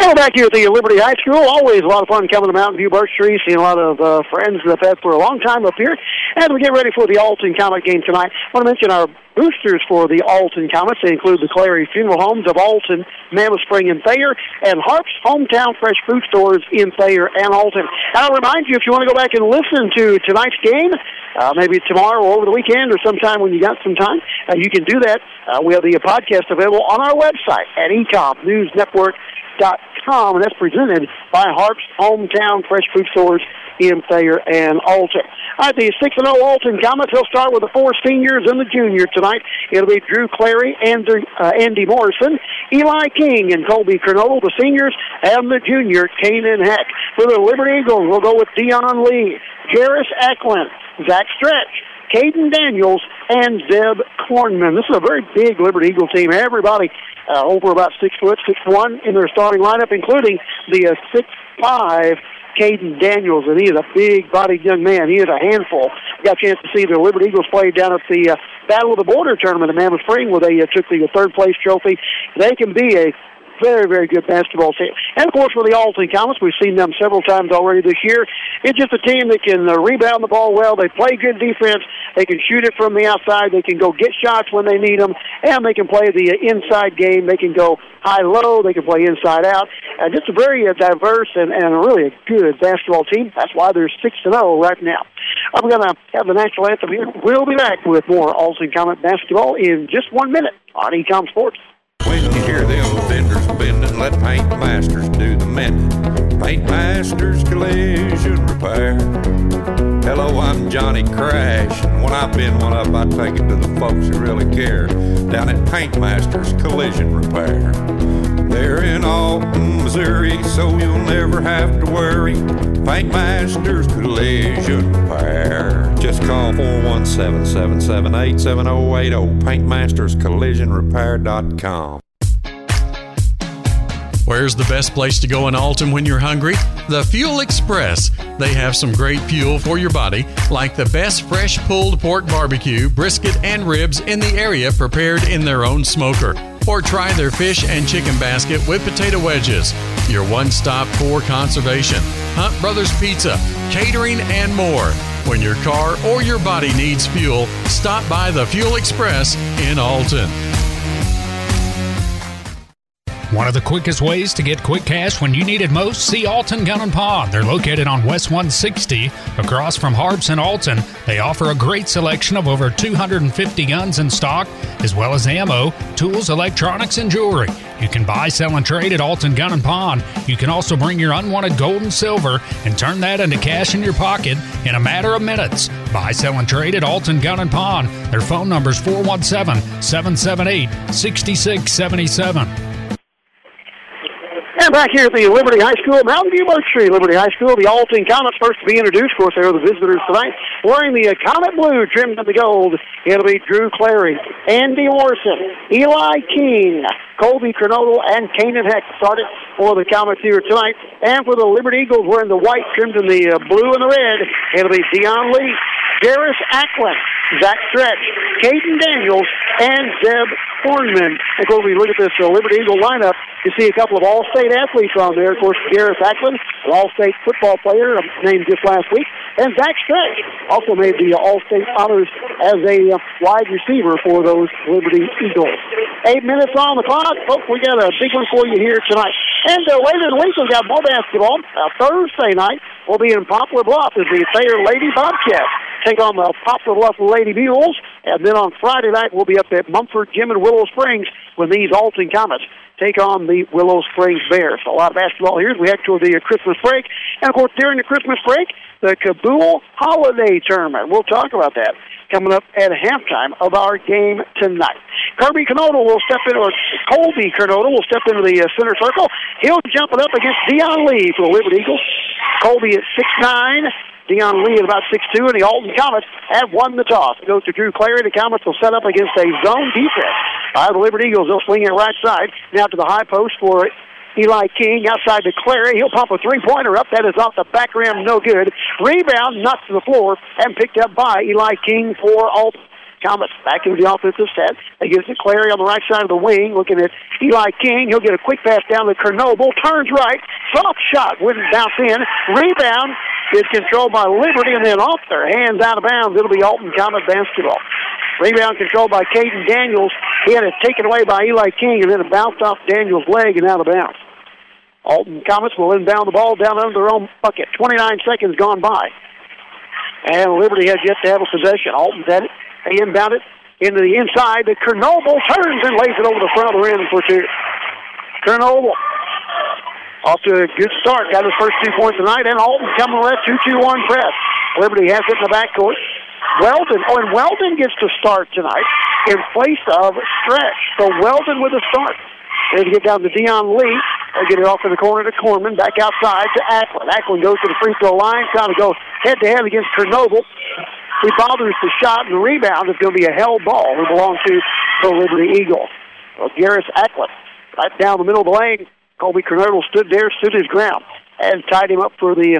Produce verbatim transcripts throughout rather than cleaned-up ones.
Well, back here at the Liberty High School, always a lot of fun coming to Mountain View Birch Tree, seeing a lot of uh, friends that I've had for a long time up here. As we get ready for the Alton Comet game tonight, I want to mention our boosters for the Alton Comets. They include the Clary Funeral Homes of Alton, Mammoth Spring, and Thayer, and Harp's Hometown Fresh Food Stores in Thayer and Alton. And I'll remind you, if you want to go back and listen to tonight's game, uh, maybe tomorrow or over the weekend or sometime when you got some time, uh, you can do that. Uh, we have the podcast available on our website at ecom news network dot com, and that's presented by Harp's Hometown Fresh Food Stores in Thayer and Alton. All right, the six and oh Alton Comets, they'll start with the four seniors and the junior tonight. It'll be Drew Clary, Andy, uh, Andy Morrison, Eli King, and Colby Kernodle, the seniors, and the junior, Kanan Heck. For the Liberty Eagles, we'll go with Dion Lee, Jarris Eklund, Zach Stretch, Caden Daniels, and Zeb Kornman. This is a very big Liberty Eagle team. Everybody uh, over about six foot, six one in their starting lineup, including the uh, six five Caden Daniels, and he is a big-bodied young man. He is a handful. Got a chance to see the Liberty Eagles play down at the uh, Battle of the Border tournament in Mammoth Spring, where they uh, took the third-place trophy. They can be a very, very good basketball team. And, of course, for the Alton Comets, we've seen them several times already this year. It's just a team that can uh, rebound the ball well. They play good defense. They can shoot it from the outside. They can go get shots when they need them. And they can play the uh, inside game. They can go high-low. They can play inside-out. And just a very uh, diverse and, and really a good basketball team. That's why they're six and oh right now. I'm going to have the national anthem here. We'll be back with more Alton Comet basketball in just one minute on Ecom Sports. When you hear them vendors bending, let Paint Masters do the mending. Paint Masters Collision Repair. Hello, I'm Johnny Crash, and when I bend one up, I take it to the folks who really care. Down at Paint Masters Collision Repair. They're in Alton, Missouri, so you'll never have to worry. Paint Masters Collision Repair. Just call four one seven, seven seven eight, seven oh eight oh, paint masters collision repair dot com. Where's the best place to go in Alton when you're hungry? The Fuel Express. They have some great fuel for your body, like the best fresh pulled pork barbecue, brisket, and ribs in the area prepared in their own smoker. Or try their fish and chicken basket with potato wedges. Your one-stop for conservation. Hunt Brothers Pizza, catering, and more. When your car or your body needs fuel, stop by the Fuel Express in Alton. One of the quickest ways to get quick cash when you need it most, see Alton Gun and Pawn. They're located on West one sixty, across from Harps and Alton. They offer a great selection of over two hundred fifty guns in stock, as well as ammo, tools, electronics, and jewelry. You can buy, sell, and trade at Alton Gun and Pawn. You can also bring your unwanted gold and silver and turn that into cash in your pocket in a matter of minutes. Buy, sell, and trade at Alton Gun and Pawn. Their phone number is four one seven, seven seven eight, six six seven seven. And back here at the Liberty High School, Mountain View Birch Tree, Liberty High School, the Alton Comets first to be introduced. Of course, they are the visitors tonight, wearing the uh, Comet Blue trimmed in the gold. It'll be Drew Clary, Andy Morrison, Eli King, Colby Kernodle, and Kanan Heck started for the Comets here tonight. And for the Liberty Eagles, wearing the white trimmed in the uh, blue and the red, it'll be Dion Lee, Jarris Eklund, Zach Stretch, Caden Daniels, and Zeb Kornman. Of course, we look at this uh, Liberty Eagle lineup, you see a couple of All-State athletes on there. Of course, Jarris Eklund, an All-State football player named just last week, and Zach Stretch also made the All-State honors as a uh, wide receiver for those Liberty Eagles. Eight minutes on the clock. Folks, we got a big one for you here tonight. And uh, later in the week, we've got more basketball. Uh, Thursday night, we'll be in Poplar Bluff as the Thayer Lady Bobcats take on the Poplar Bluff Lady Mules. And then on Friday night, we'll be up at Mumford Gym in Willow Springs when these Alton Comets take on the Willow Springs Bears. So a lot of basketball here as we head toward the uh, Christmas break. And, of course, during the Christmas break, the Cabool Holiday Tournament. We'll talk about that coming up at halftime of our game tonight. Kirby Kernodle will step in, or Colby Kernodle will step into the uh, center circle. He'll jump it up against Dion Lee for the Liberty Eagles. Colby at six nine. Dion Lee at about six two, and the Alton Comets have won the toss. It goes to Drew Clary. The Comets will set up against a zone defense. Uh, the Liberty Eagles, they'll swing it right side. Now to the high post for Eli King outside to Clary. He'll pump a three-pointer up. That is off the back rim, no good. Rebound, knocked to the floor, and picked up by Eli King for Alton. Comets back into the offensive set. They get it to Clary on the right side of the wing, looking at Eli King. He'll get a quick pass down to Kernoble. Turns right. Soft shot. Wouldn't bounce in. Rebound is controlled by Liberty, and then off their hands out of bounds. It'll be Alton Comet basketball. Rebound controlled by Caden Daniels. He had it taken away by Eli King, and then it bounced off Daniels' leg and out of bounds. Alton Comets will inbound the ball down under their own bucket. twenty-nine seconds gone by. And Liberty has yet to have a possession. Alton's at it. They inbound it into the inside. The Kernoble turns and lays it over the front of the rim for two. Kernoble off to a good start. Got his first two points tonight. And Alton coming with that two two one press. Liberty has it in the backcourt. Weldon. Oh, and Weldon gets to start tonight in place of Stretch. So Weldon with a start. They get down to Dion Lee. They get it off in the corner to Corman. Back outside to Ackland. Ackland goes to the free throw line, trying to go head-to-head against Kernoble. He bothers the shot, and the rebound is going to be a held ball. It belongs to the Liberty Eagles. Well, Garris Ackland right down the middle of the lane. Colby Kernoble stood there, stood his ground, and tied him up for the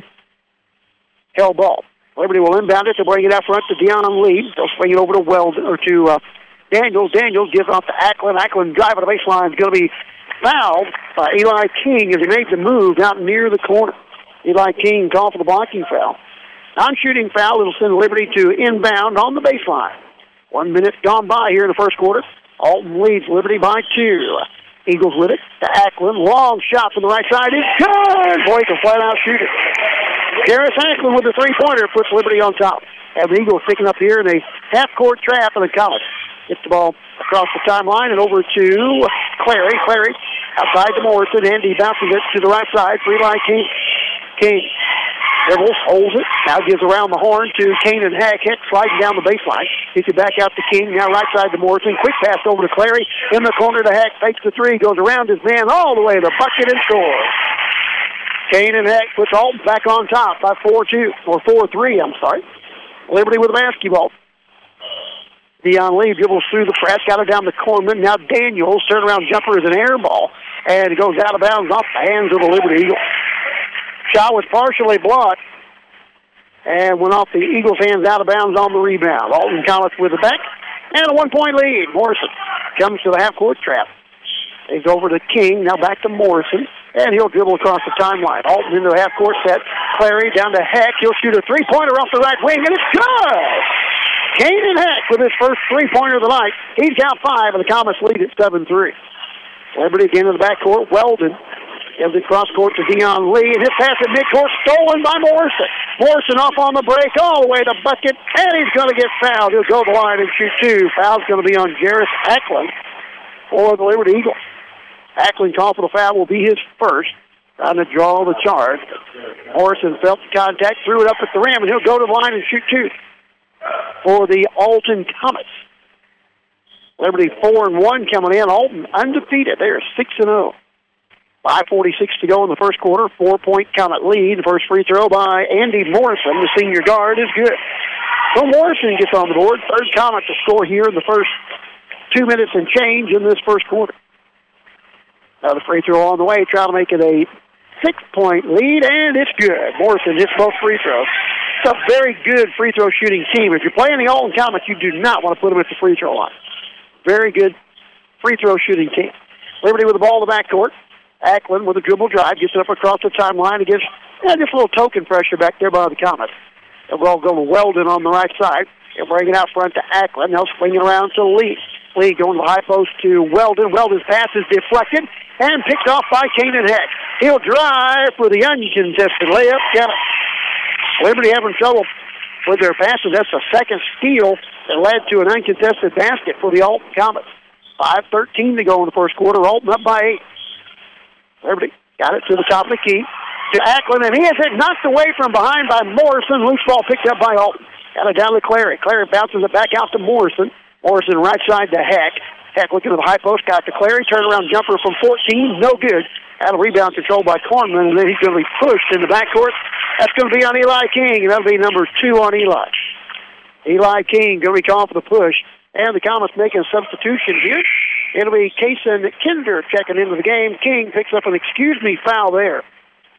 held ball. Liberty will inbound it to bring it out front to Dion Lee. They'll swing it over to Weldon, or to uh, Daniels. Daniels gives off to Ackland. Ackland driving the baseline is going to be fouled by Eli King as he made the move out near the corner. Eli King called for the blocking foul. Non-shooting foul. It'll send Liberty to inbound on the baseline. One minute gone by here in the first quarter. Alton leads Liberty by two. Eagles with it to Ackland. Long shot from the right side is good. Boy, he can flat out shoot it. Garris Ackland with the three-pointer puts Liberty on top. And the Eagles picking up here in a half-court trap in the College. Gets the ball across the timeline and over to Clary. Clary outside to Morrison, and he bounces it to the right side for Eli King. King dribbles, holds it, now gives around the horn to Kanan Heck. Heck sliding down the baseline. Gets it back out to King, now right side to Morrison. Quick pass over to Clary. In the corner to Heck, fakes the three, goes around his man all the way to the bucket and scores. Kanan Heck puts Alton back on top by four two, or four three, I'm sorry. Liberty with the basketball. Dion Lee dribbles through the press, got it down to Corman. Now Daniels, turnaround jumper is an air ball, and it goes out of bounds off the hands of the Liberty Eagles. Shot was partially blocked and went off the Eagles' hands out of bounds on the rebound. Alton Comets with the back, and a one-point lead. Morrison comes to the half-court trap. He's over to King, now back to Morrison, and he'll dribble across the timeline. Alton into the half-court set. Clary down to Heck. He'll shoot a three-pointer off the right wing, and it's good! Kanan Heck with his first three-pointer of the night. He's got five, and the Comets lead at seven three. Liberty again in the backcourt. Weldon gives it cross-court to Dion Lee, and his pass at midcourt stolen by Morrison. Morrison off on the break all the way to bucket, and he's going to get fouled. He'll go to the line and shoot two. Foul's going to be on Garris Ackland for the Liberty Eagles. Ackland called for the foul, will be his first. Trying to draw the charge. Morrison felt the contact, threw it up at the rim, and he'll go to the line and shoot two for the Alton Comets. Liberty four and one coming in. Alton undefeated. They are six and zero. five forty-six to go in the first quarter. Four-point Comet lead. The first free throw by Andy Morrison, the senior guard, is good. So Morrison gets on the board. Third Comet to score here in the first two minutes and change in this first quarter. Now the free throw on the way, trying to make it a six-point lead, and it's good. Morrison hits both free throws. It's a very good free throw shooting team. If you're playing the Alton Comets, you do not want to put them at the free throw line. Very good free throw shooting team. Liberty with the ball in the backcourt. Ackland with a dribble drive, gets it up across the timeline against yeah, just a little token pressure back there by the Comets. They'll all go to Weldon on the right side. They'll bring it out front to Ackland. They'll swing it around to Lee. Lee going to the high post to Weldon. Weldon's pass is deflected and picked off by Kanan Heck. He'll drive for the uncontested layup. Got it. Liberty having trouble with their passes. That's the second steal that led to an uncontested basket for the Alton Comets. five thirteen to go in the first quarter. Alton up by eight. Liberty got it to the top of the key to Ackland, and he has it knocked away from behind by Morrison. Loose ball picked up by Alton. Got it down to Clary. Clary bounces it back out to Morrison. Morrison right side to Heck. Heck looking at the high post, got to Clary. Turnaround jumper from fourteen, no good. Out of rebound control by Cornman, and then he's going to be pushed in the backcourt. That's going to be on Eli King, and that'll be number two on Eli. Eli King going to be called for the push, and the Comets making a substitution here. It'll be Kaysen Kinder checking into the game. King picks up an excuse me foul there.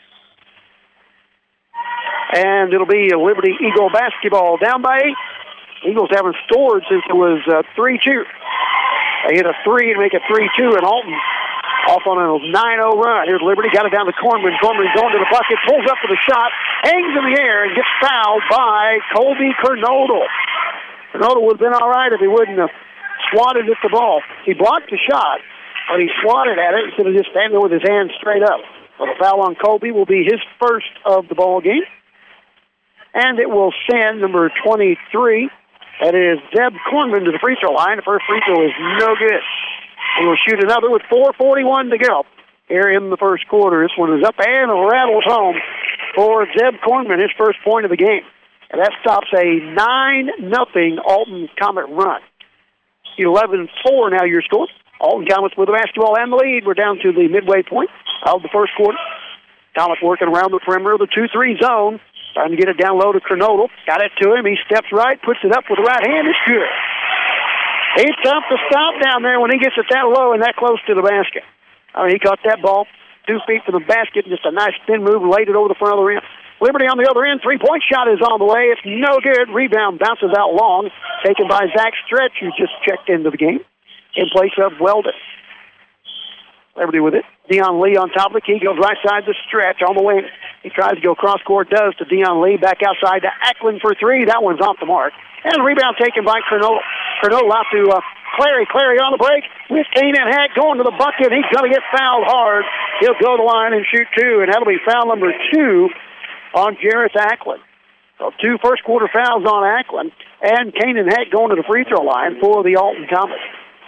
And it'll be a Liberty Eagle basketball down by eight. Eagles haven't scored since it was uh, three two. They hit a three and make it three two, and Alton off on a nine oh run. Here's Liberty, got it down to Cornman. Cornman going to the bucket, pulls up for the shot, hangs in the air, and gets fouled by Colby Kernodle. Kernodle would have been all right if he wouldn't have swatted at the ball. He blocked the shot, but he swatted at it instead of just standing there with his hands straight up. So the foul on Colby will be his first of the ball game. And it will send number twenty-three, that is Zeb Cornman, to the free throw line. The first free throw is no good. He will shoot another with four forty-one to go here in the first quarter. This one is up and rattles home for Zeb Cornman, his first point of the game. And that stops a nine nothing Alton Comet run. eleven four now your score. Alton Comets with the basketball and the lead. We're down to the midway point of the first quarter. Comets working around the perimeter of the two three zone. Trying to get it down low to Kernodle. Got it to him. He steps right, puts it up with the right hand. It's good. It's tough to stop down there when he gets it that low and that close to the basket. I mean, he caught that ball two feet from the basket, just a nice spin move, laid it over the front of the rim. Liberty on the other end, three-point shot is on the way. It's no good. Rebound bounces out long, taken by Zach Stretch, who just checked into the game in place of Weldon. Liberty with it. Dion Lee on top of the key, goes right side to Stretch on the wing. He tries to go cross-court, does to Dion Lee, back outside to Ackland for three. That one's off the mark. And rebound taken by Kernodle. Kernodle out to uh, Clary. Clary on the break with Kanan Hack going to the bucket. He's going to get fouled hard. He'll go to the line and shoot two, and that'll be foul number two on Jarrett Ackland. So two first-quarter fouls on Ackland, and Kanan Hack going to the free throw line for the Alton Comets.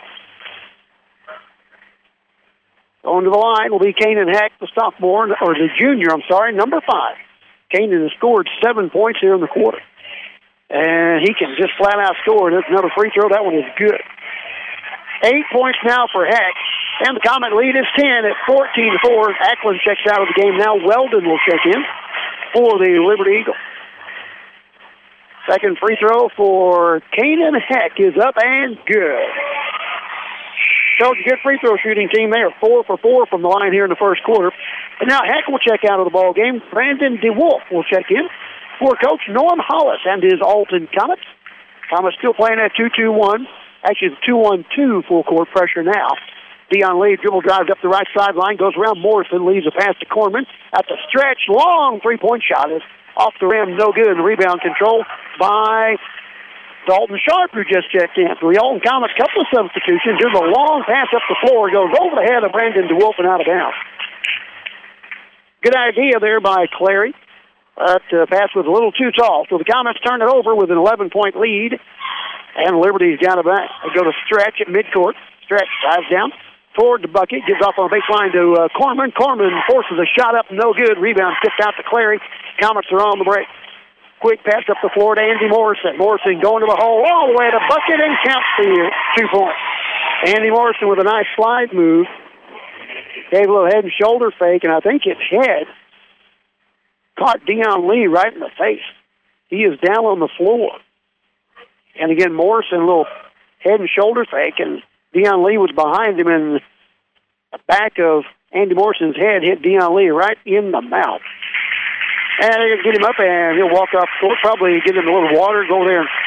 Going to the line will be Kanan Hack, the sophomore, or the junior, I'm sorry, number five. Kanan has scored seven points here in the quarter. And he can just flat out score. There's another free throw. That one is good. Eight points now for Hack. And the Comet lead is ten at fourteen to four. Ackland checks out of the game now. Weldon will check in for the Liberty Eagles. Second free throw for Kanan Hack is up and good. Shows a good free throw shooting team there. Four for four from the line here in the first quarter. And now Hack will check out of the ball game. Brandon DeWolf will check in for Coach Norm Hollis and his Alton Comets. Comets still playing at two two one. Actually, it's two one two full court pressure now. Dion Lee dribble drives up the right sideline, goes around Morrison, leaves a pass to Corman. At the stretch, long three-point shot is off the rim, no good. And the rebound control by Dalton Sharp, who just checked in. So the Alton Comets, couple of substitutions. Here's a long pass up the floor, goes over the head of Brandon DeWolf and out of bounds. Good idea there by Clary. That uh, pass was a little too tall. So the Comets turn it over with an eleven-point lead. And Liberty's got it back. They go to Stretch at midcourt. Stretch drives down toward the bucket. Gives off on the baseline to uh, Corman. Corman forces a shot up. No good. Rebound tipped out to Clary. Comets are on the break. Quick pass up the floor to Andy Morrison. Morrison going to the hole all the way to the bucket and counts the two points. Andy Morrison with a nice slide move. Gave a little head and shoulder fake, and I think his head caught Dion Lee right in the face. He is down on the floor. And again, Morrison, a little head and shoulder fake, and Dion Lee was behind him, and the back of Andy Morrison's head hit Dion Lee right in the mouth. And they're going to get him up, and he'll walk off the court, probably get him a little water, go there and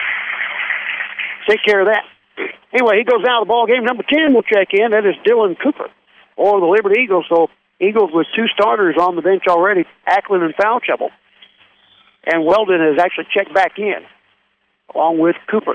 take care of that. Anyway, he goes out of the ball game. Number ten will check in. That is Dylan Cooper, or the Liberty Eagles. So Eagles with two starters on the bench already, Ackland in foul trouble. And Weldon has actually checked back in, along with Cooper.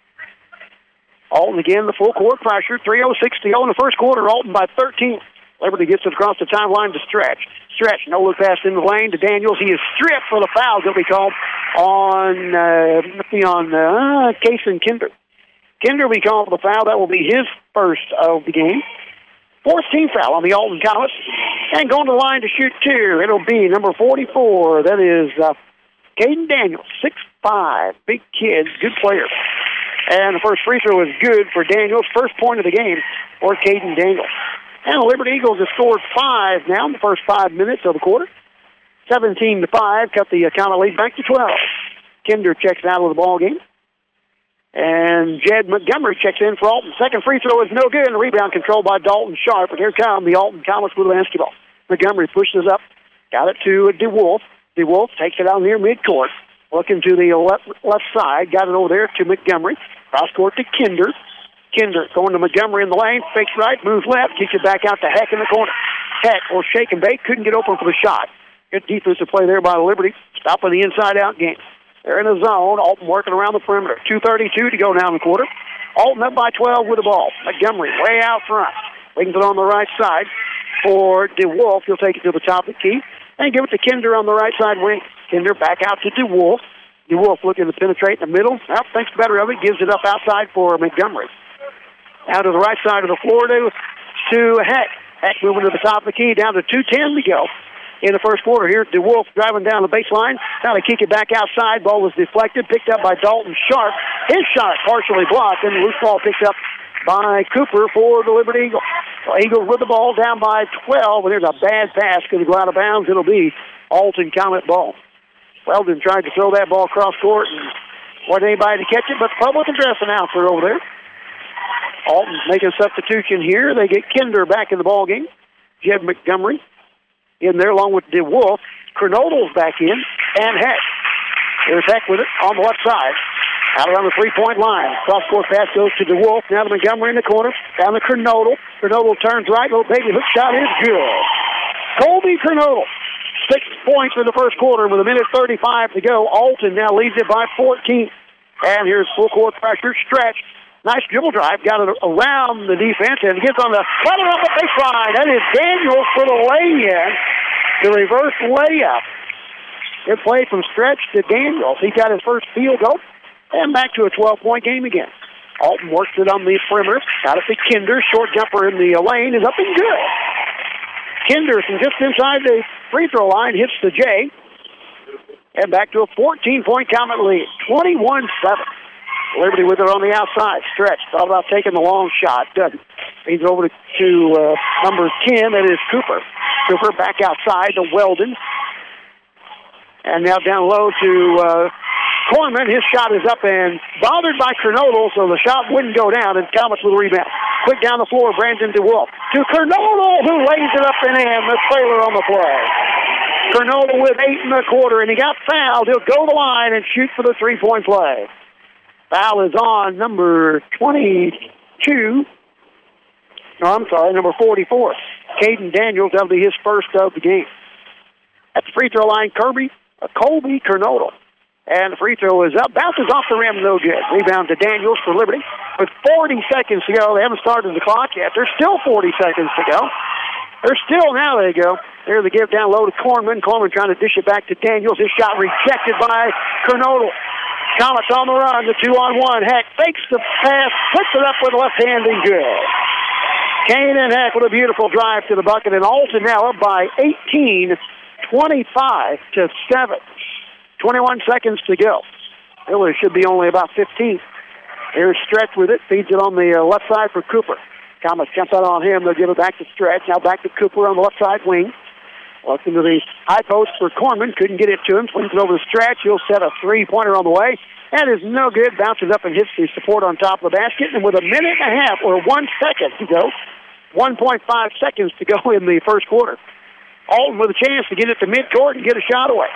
Alton again, the full court pressure, three oh six to go in the first quarter. Alton by thirteen. Liberty gets it across the timeline to Stretch. Stretch, no look pass in the lane to Daniels. He is stripped for the foul. Going to be called on uh, on uh, Kason Kinder. Kinder will be called for the foul. That will be his first of the game. Fourth team foul on the Alton Comets. And going to the line to shoot two. It'll be number forty-four. That is uh, Caden Daniels, six five. Big kid, good player. And the first free throw is good for Daniels. First point of the game for Caden Daniels. And the Liberty Eagles have scored five now in the first five minutes of the quarter. seventeen to five, cut the Comet lead back to twelve. Kinder checks out of the ball game. And Jed Montgomery checks in for Alton. Second free throw is no good, and the rebound controlled by Dalton Sharp. And here come the Alton Comets with the basketball. Montgomery pushes up, got it to DeWolf. DeWolf takes it out near midcourt. Looking to the left, left side. Got it over there to Montgomery. Cross court to Kinder. Kinder going to Montgomery in the lane. Fakes right, moves left. Kicks it back out to Heck in the corner. Heck will shake and bake. Couldn't get open for the shot. Good defensive play there by Liberty. Stopping the inside-out game. They're in a zone. Alton working around the perimeter. two thirty-two to go down the quarter. Alton up by twelve with the ball. Montgomery way out front. Wings it on the right side for DeWolf. He'll take it to the top of the key and give it to Kinder on the right side wing. Kinder back out to DeWolf. DeWolf looking to penetrate in the middle. Well, thinks better of it. Gives it up outside for Montgomery. Out to the right side of the floor to, to Heck. Heck moving to the top of the key. Down to two ten to go in the first quarter here. DeWolf driving down the baseline. Now to kick it back outside. Ball was deflected. Picked up by Dalton Sharp. His shot partially blocked. And the loose ball picked up by Cooper for the Liberty Eagles. Well, Eagles with the ball down by twelve. And there's a bad pass. Going to go out of bounds. It'll be Alton Comet ball. Weldon tried to throw that ball across court and wasn't anybody to catch it, but the public address announcer over there. Alton's making a substitution here. They get Kinder back in the ball game. Jed Montgomery in there along with DeWolf. Kernodle's back in, and Heck. There's Heck with it on the left side. Out around the three-point line. Cross-court pass goes to DeWolf. Now to Montgomery in the corner. Down to Kernodle. Kernodle turns right. Little baby hook shot is good. Colby Kernodle. Six points in the first quarter with a minute thirty-five to go. Alton now leads it by fourteen. And here's full court pressure. Stretch. Nice dribble drive. Got it around the defense and gets on the right around the baseline. That is Daniels for the lay-in. The reverse layup. Good play from Stretch to Daniels. He got his first field goal. And back to a twelve-point game again. Alton works it on the perimeter. Got it to Kinder. Short jumper in the lane is up and good. Kinder from just inside the free throw line hits the J. And back to a fourteen-point Comet lead. twenty-one seven. Liberty with it on the outside. Stretch. Thought about taking the long shot. Doesn't. Feeds over to, to uh, number ten. That is Cooper. Cooper back outside to Weldon. And now down low to uh, Corman. His shot is up and bothered by Kernodle, so the shot wouldn't go down, and Comets with a rebound. Quick down the floor, Brandon DeWolf. To Kernodle, who lays it up and in. The trailer on the play. Kernodle with eight in the quarter, and he got fouled. He'll go to the line and shoot for the three-point play. Foul is on number twenty-two. No, I'm sorry, number forty-four. Caden Daniels. That'll be his first of the game. At the free throw line, Kirby, uh, Colby Kernodle. And the free throw is up. Bounces off the rim, no good. Rebound to Daniels for Liberty. With forty seconds to go, they haven't started the clock yet. There's still forty seconds to go. There's still, now they go. There's the give down low to Corman. Corman trying to dish it back to Daniels. His shot rejected by Kernodle. Comets on the run, the two-on-one. Heck fakes the pass, puts it up with the left hand and good. Kane and Heck with a beautiful drive to the bucket, and Alton now up by eighteen, twenty-five to seven. twenty-one seconds to go. Really should be only about fifteen. Here's Stretch with it, feeds it on the uh, left side for Cooper. Comets jump out on him, they'll give it back to Stretch. Now back to Cooper on the left side wing. Looks into the high post for Corman. Couldn't get it to him. Swings it over the Stretch. He'll set a three-pointer on the way. That is no good. Bounces up and hits the support on top of the basket. And with a minute and a half, or one second to go, one point five seconds to go in the first quarter. Alton with a chance to get it to midcourt and get a shot away.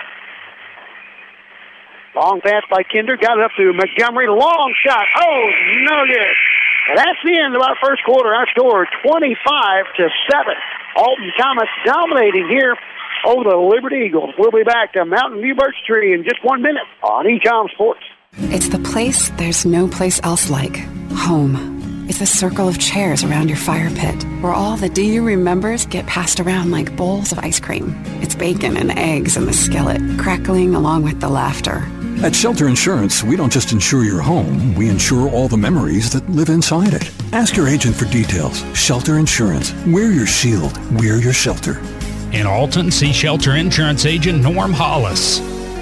Long pass by Kinder. Got it up to Montgomery. Long shot. Oh, no good. And that's the end of our first quarter. Our score twenty-five to seven. Alton Comets dominating here over the Liberty Eagles. We'll be back to Mountain View Birch Tree in just one minute on E-Com Sports. It's the place there's no place else like. Home. It's a circle of chairs around your fire pit where all the do you remembers get passed around like bowls of ice cream. It's bacon and eggs in the skillet, crackling along with the laughter. At Shelter Insurance, we don't just insure your home, we insure all the memories that live inside it. Ask your agent for details. Shelter Insurance. We're your shield. We're your shelter. In Alton, see Shelter Insurance agent Norm Hollis.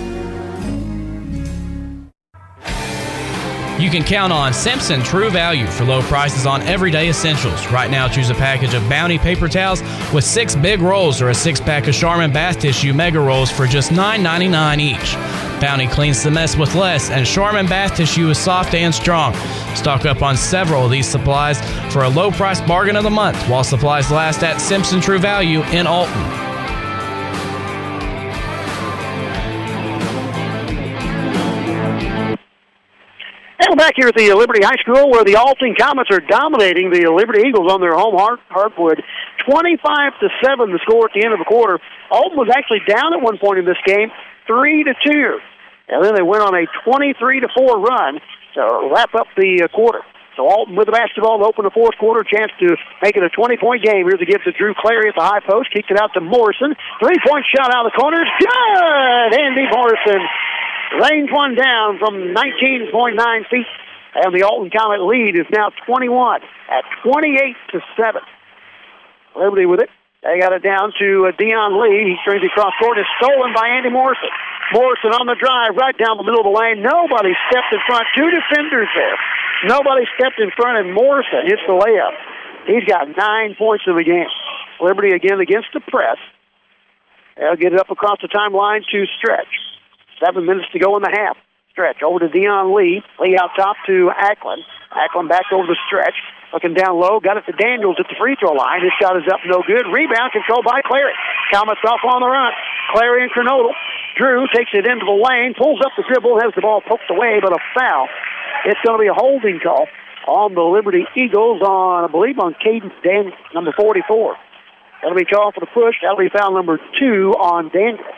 You can count on Simpson True Value for low prices on everyday essentials. Right now, choose a package of Bounty paper towels with six big rolls or a six-pack of Charmin bath tissue mega rolls for just nine ninety-nine each. Bounty cleans the mess with less, and Charmin bath tissue is soft and strong. Stock up on several of these supplies for a low-price bargain of the month while supplies last at Simpson True Value in Alton. And we're back here at the Liberty High School where the Alton Comets are dominating the Liberty Eagles on their home hard, hardwood. twenty-five to seven the score at the end of the quarter. Alton was actually down at one point in this game, three to two. And then they went on a twenty-three to four run to wrap up the uh, quarter. So Alton with the basketball to open the fourth quarter, chance to make it a twenty-point game. Here's a give to Drew Clary at the high post, kicks it out to Morrison. Three-point shot out of the corner. Good! Andy Morrison rains one down from nineteen point nine feet. And the Alton Comet lead is now twenty-one at twenty-eight to seven. Liberty with it. They got it down to uh, Dion Lee. He strings it across court. It's stolen by Andy Morrison. Morrison on the drive right down the middle of the lane. Nobody stepped in front. Two defenders there. Nobody stepped in front, and Morrison hits the layup. He's got nine points in the game. Liberty again against the press. They'll get it up across the timeline to Stretch. Seven minutes to go in the half. Stretch over to Dion Lee. Lee out top to Ackland. Ackland back over the Stretch. Looking down low, got it to Daniels at the free throw line. His shot is up, no good. Rebound controlled by Clary. Comets off on the run. Clary and Kernodle. Drew takes it into the lane, pulls up the dribble, has the ball poked away, but a foul. It's going to be a holding call on the Liberty Eagles on, I believe, on Caden Dan, number forty-four. That'll be called for the push. That'll be foul number two on Daniels.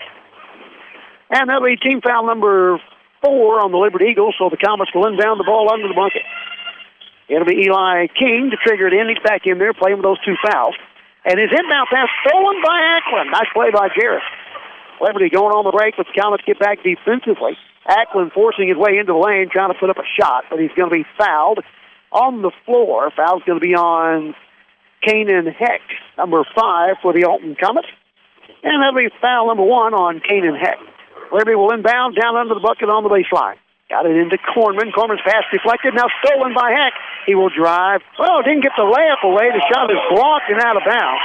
And that'll be team foul number four on the Liberty Eagles, so the Comets will inbound the ball under the bucket. It'll be Eli King to trigger it in. He's back in there playing with those two fouls. And his inbound pass stolen by Ackland. Nice play by Jarrett. Liberty going on the break, but the Comets get back defensively. Ackland forcing his way into the lane, trying to put up a shot, but he's going to be fouled on the floor. Foul's going to be on Kanan Heck, number five for the Alton Comets. And that'll be foul number one on Kanan Heck. Liberty will inbound down under the bucket on the baseline. Got it into Cornman. Cornman's pass deflected, now stolen by Heck. He will drive. Oh, didn't get the layup away. The shot is blocked and out of bounds.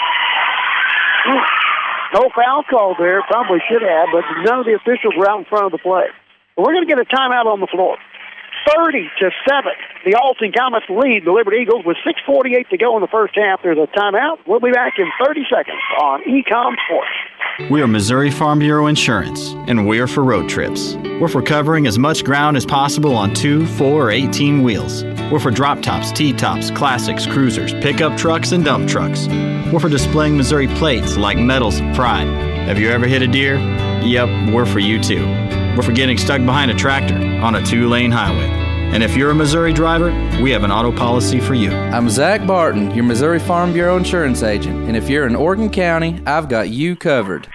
No foul call there. Probably should have, but none of the officials were out in front of the play. We're going to get a timeout on the floor. thirty to seven. The Alton Comets lead the Liberty Eagles with six forty-eight to go in the first half. There's a timeout. We'll be back in thirty seconds on Ecom Sports. We are Missouri Farm Bureau Insurance, and we're for road trips. We're for covering as much ground as possible on two, four, or eighteen wheels. We're for drop tops, T-tops, classics, cruisers, pickup trucks, and dump trucks. We're for displaying Missouri plates like Medals of Pride. Have you ever hit a deer? Yep, we're for you too. We're for getting stuck behind a tractor on a two-lane highway. And if you're a Missouri driver, we have an auto policy for you. I'm Zach Barton, your Missouri Farm Bureau insurance agent. And if you're in Oregon County, I've got you covered.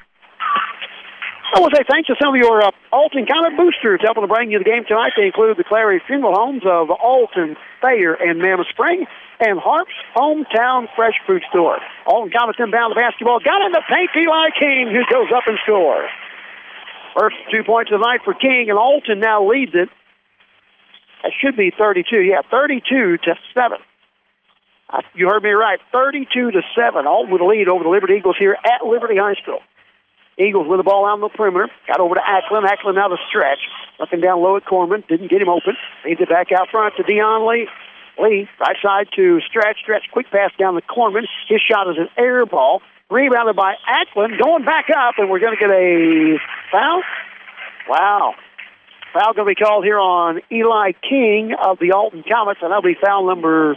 I want to say thanks to some of your uh, Alton Comet boosters helping to bring you the game tonight. They include the Clary Funeral Homes of Alton, Thayer, and Mammoth Spring, and Harp's Hometown Fresh Food Store. Alton Comets inbound the basketball. Got in the paint, Eli King, who goes up and scores. First two points of the night for King, and Alton now leads it. That should be thirty-two. Yeah, thirty-two to seven. Uh, you heard me right. thirty-two to seven. Alton with a lead over the Liberty Eagles here at Liberty High School. Eagles with the ball out on the perimeter. Got over to Ackland. Ackland now to Stretch. Looking down low at Corman. Didn't get him open. Needs it back out front to Dion Lee. Lee, right side to Stretch. Stretch, quick pass down to Corman. His shot is an air ball. Rebounded by Ackland. Going back up, and we're going to get a foul. Wow. Foul going to be called here on Eli King of the Alton Comets, and that'll be foul number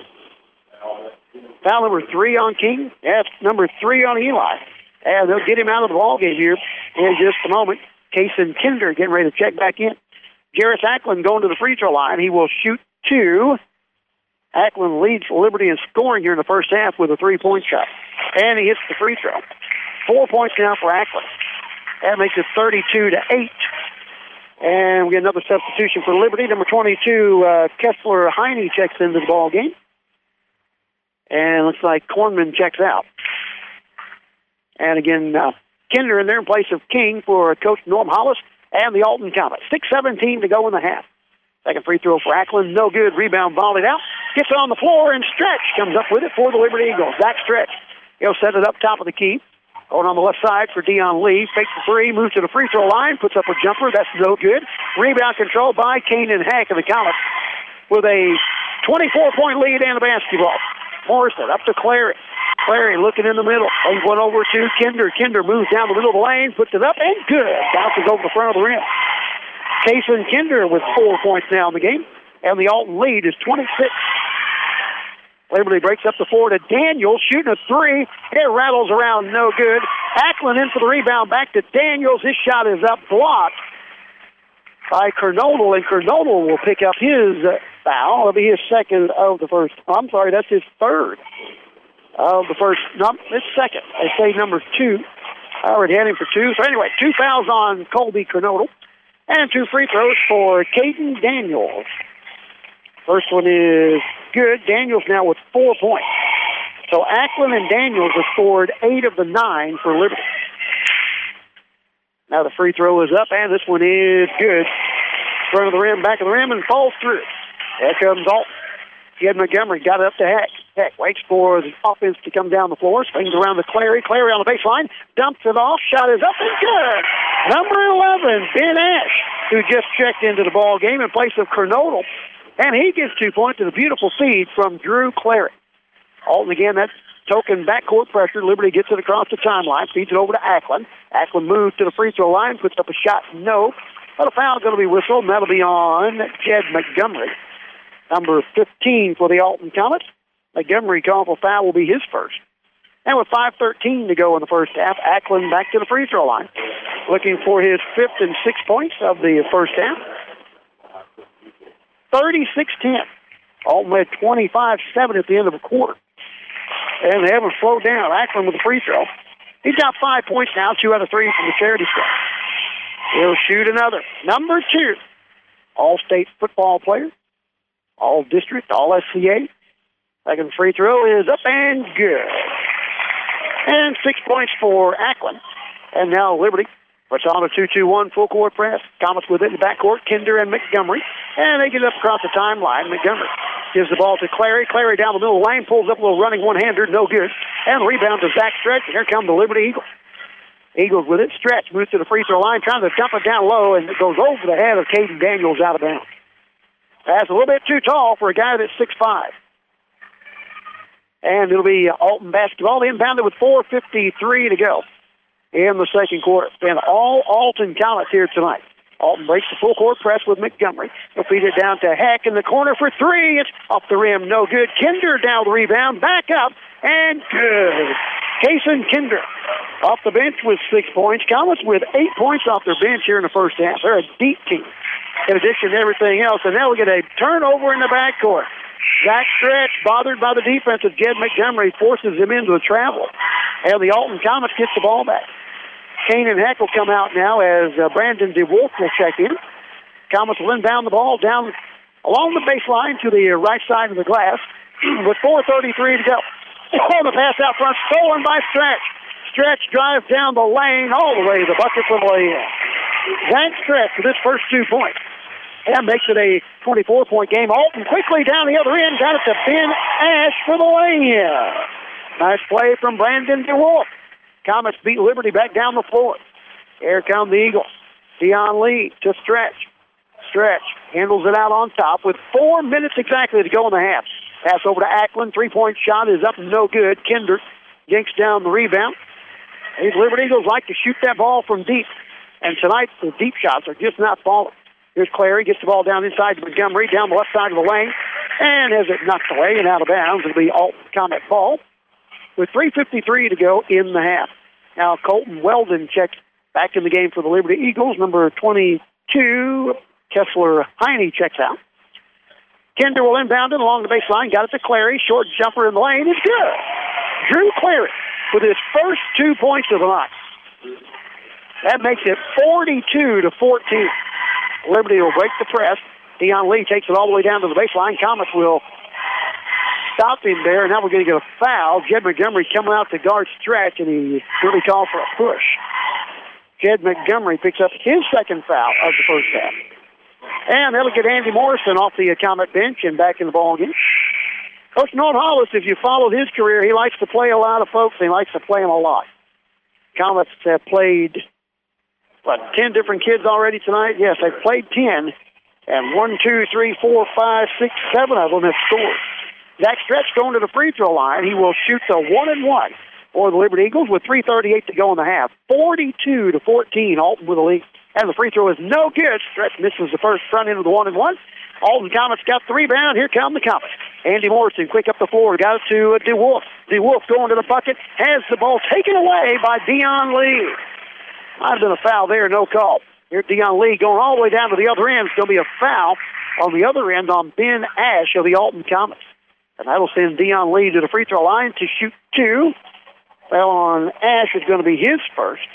foul number three on King. Yeah, it's number three on Eli. And they'll get him out of the ballgame here in just a moment. Kason Kinder getting ready to check back in. Jarris Ackland going to the free throw line. He will shoot two. Ackland leads Liberty in scoring here in the first half with a three-point shot. And he hits the free throw. Four points now for Ackland. That makes it thirty-two to eight. And we get another substitution for Liberty. Number twenty-two, uh, Kessler Heine checks into the ball game. And looks like Cornman checks out. And again, uh, Kinder in there in place of King for Coach Norm Hollis and the Alton Comets. six seventeen to go in the half. Second free throw for Ackland. No good. Rebound volleyed out. Gets it on the floor, and Stretch comes up with it for the Liberty Eagles. Zach Stretch. He'll set it up top of the key. Going on the left side for Dion Lee. Fakes the three, moves to the free throw line, puts up a jumper. That's no good. Rebound controlled by Kanan Heck of the Comets with a twenty-four point lead and a basketball. Morrison up to Clary. Clary looking in the middle. He went over to Kinder. Kinder moves down the middle of the lane, puts it up, and good. Bounces over the front of the rim. Kason Kinder with four points now in the game. and the Alton lead is twenty-six. Liberty breaks up the floor to Daniels, shooting a three. It rattles around, no good. Ackland in for the rebound, back to Daniels. His shot is up, blocked by Kernodle, and Kernodle will pick up his uh, foul. It'll be his second of the first. Oh, I'm sorry, that's his third of the first. No, it's second. I say number two. I already had him for two. So anyway, two fouls on Colby Kernodle, and two free throws for Caden Daniels. First one is good. Daniels now with four points. So Ackland and Daniels have scored eight of the nine for Liberty. Now the free throw is up, and this one is good. Front of the rim, back of the rim, and falls through. There comes Alton. Jed Montgomery got it up to Heck. Heck waits for the offense to come down the floor. Swings around to Clary. Clary on the baseline. Dumps it off. Shot is up and good. Number eleven, Ben Ash, who just checked into the ball game in place of Kernodle. And he gets two points to the beautiful feed from Drew Clary. Alton again, that token backcourt pressure. Liberty gets it across the timeline. Feeds it over to Ackland. Ackland moves to the free throw line. Puts up a shot. No. But a foul going to be whistled, and that'll be on Jed Montgomery. Number fifteen for the Alton Comets. Montgomery called for foul will be his first. And with five thirteen to go in the first half, Ackland back to the free throw line. Looking for his fifth and sixth points of the first half. thirty-six ten. Alton led twenty-five seven at the end of the quarter. And they haven't slowed down. Ackland with the free throw. He's got five points now, two out of three from the charity stripe. He'll shoot another. Number two, All-State football player. All-District, All-S C A. Second free throw is up and good. And six points for Ackland. And now Liberty puts on a two two one full-court press. Comets with it in the backcourt, Kinder and Montgomery. And they get it up across the timeline. Montgomery gives the ball to Clary. Clary down the middle of the lane, pulls up a little running one-hander, no good. And the rebound to Zach Stretch, and here come the Liberty Eagles. Eagles with it. Stretch moves to the free throw line, trying to dump it down low, and it goes over the head of Caden Daniels out of bounds. That's a little bit too tall for a guy that's six five. And it'll be Alton basketball inbounded with four fifty-three to go in the second quarter. And all Alton Comets here tonight. Alton breaks the full court press with Montgomery. He'll feed it down to Heck in the corner for three. It's off the rim, no good. Kinder down the rebound, back up, and good. Kason Kinder off the bench with six points. Comets with eight points off their bench here in the first half. They're a deep team in addition to everything else. And now we get a turnover in the backcourt. Zach Stretch, bothered by the defense of Jed Montgomery, forces him into the travel. And the Alton Comets gets the ball back. Kanan Heck will come out now as uh, Brandon DeWolf will check in. Comets will inbound the ball down along the baseline to the right side of the glass with four thirty-three to go. Oh, the pass out front, stolen by Stretch. Stretch drives down the lane all the way to the bucket for the lay-in. Zach Stretch with his first two points. That makes it a twenty-four point game. Alton quickly down the other end, got it to Ben Ash for the lay-in. Nice play from Brandon DeWolf. Comets beat Liberty back down the floor. Here come the Eagles. Deion Lee to Stretch. Stretch handles it out on top with four minutes exactly to go in the half. Pass over to Ackland. Three-point shot is up and no good. Kinder yanks down the rebound. These Liberty Eagles like to shoot that ball from deep. And tonight, the deep shots are just not falling. Here's Clary, gets the ball down inside to Montgomery, down the left side of the lane, and has it knocked away and out of bounds. It'll be Alton Comet ball with three fifty-three to go in the half. Now Colton Weldon checks back in the game for the Liberty Eagles. Number twenty-two, Kessler Heine checks out. Kinder will inbound it along the baseline, got it to Clary, short jumper in the lane, it's good. Drew Clary with his first two points of the night. That makes it forty-two to fourteen. Liberty will break the press. Deion Lee takes it all the way down to the baseline. Comets will stop him there. Now we're going to get a foul. Jed Montgomery coming out to guard Stretch, and he really called for a push. Jed Montgomery picks up his second foul of the first half. And that'll get Andy Morrison off the Comet bench and back in the ballgame. Coach Norton Hollis, if you followed his career, he likes to play a lot of folks. He likes to play them a lot. Comets have played, what, ten different kids already tonight? Yes, they've played ten. And one, two, three, four, five, six, seven of them have scored. Zach Stretch going to the free throw line. He will shoot the one and one for the Liberty Eagles with three thirty-eight to go in the half. forty-two to fourteen, Alton with the lead. And the free throw is no good. Stretch misses the first front end of the one and one. Alton Comets got the rebound. Here come the Comets. Andy Morrison, quick up the floor, got it to uh, DeWolf. DeWolf going to the bucket, has the ball taken away by Dion Lee. Might have been a foul there, no call. Here Dion Lee going all the way down to the other end. It's going to be a foul on the other end on Ben Ash of the Alton Comets. And that'll send Dion Lee to the free throw line to shoot two. Foul on Ash is going to be his first.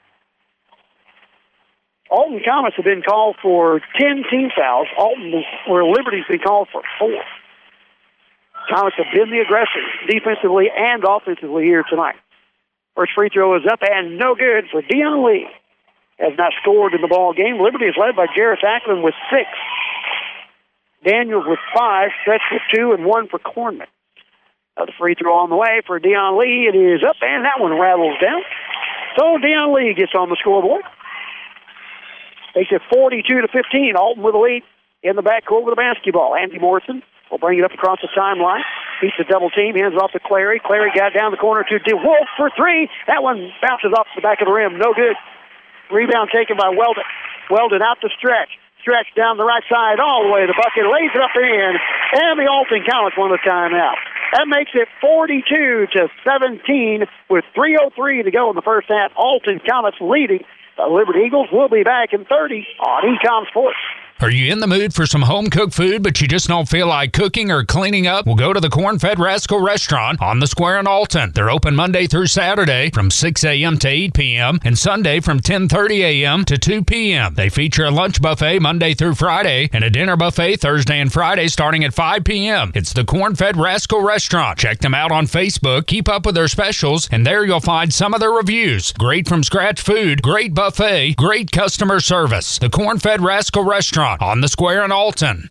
Alton Comets have been called for ten team fouls. Alton, where Liberty's been called for four. Comets have been the aggressors defensively and offensively here tonight. First free throw is up and no good for Dion Lee. Has not scored in the ball game. Liberty is led by Jarris Ackland with six. Daniels with five, Stretch with two, and one for Cornman. Another free throw on the way for Dion Lee. It is up, and that one rattles down. So Dion Lee gets on the scoreboard. Makes it forty-two to fifteen. Alton with a lead in the backcourt with the basketball. Andy Morrison will bring it up across the timeline. Beats the double team, hands it off to Clary. Clary got down the corner to DeWolf for three. That one bounces off the back of the rim. No good. Rebound taken by Weldon. Weldon out to Stretch. Stretch down the right side all the way to the bucket. Lays it up and in. And the Alton Comets won the timeout. That makes it forty-two to seventeen with three oh three to go in the first half. Alton Comets leading. The Liberty Eagles will be back in thirty on Ecom Sports. Are you in the mood for some home-cooked food, but you just don't feel like cooking or cleaning up? Well, go to the Corn-Fed Rascal Restaurant on the Square in Alton. They're open Monday through Saturday from six a.m. to eight p.m. and Sunday from ten thirty a.m. to two p.m. They feature a lunch buffet Monday through Friday and a dinner buffet Thursday and Friday starting at five p.m. It's the Corn-Fed Rascal Restaurant. Check them out on Facebook, keep up with their specials, and there you'll find some of their reviews. Great from-scratch food, great buffet, great customer service. The Corn-Fed Rascal Restaurant on the Square in Alton.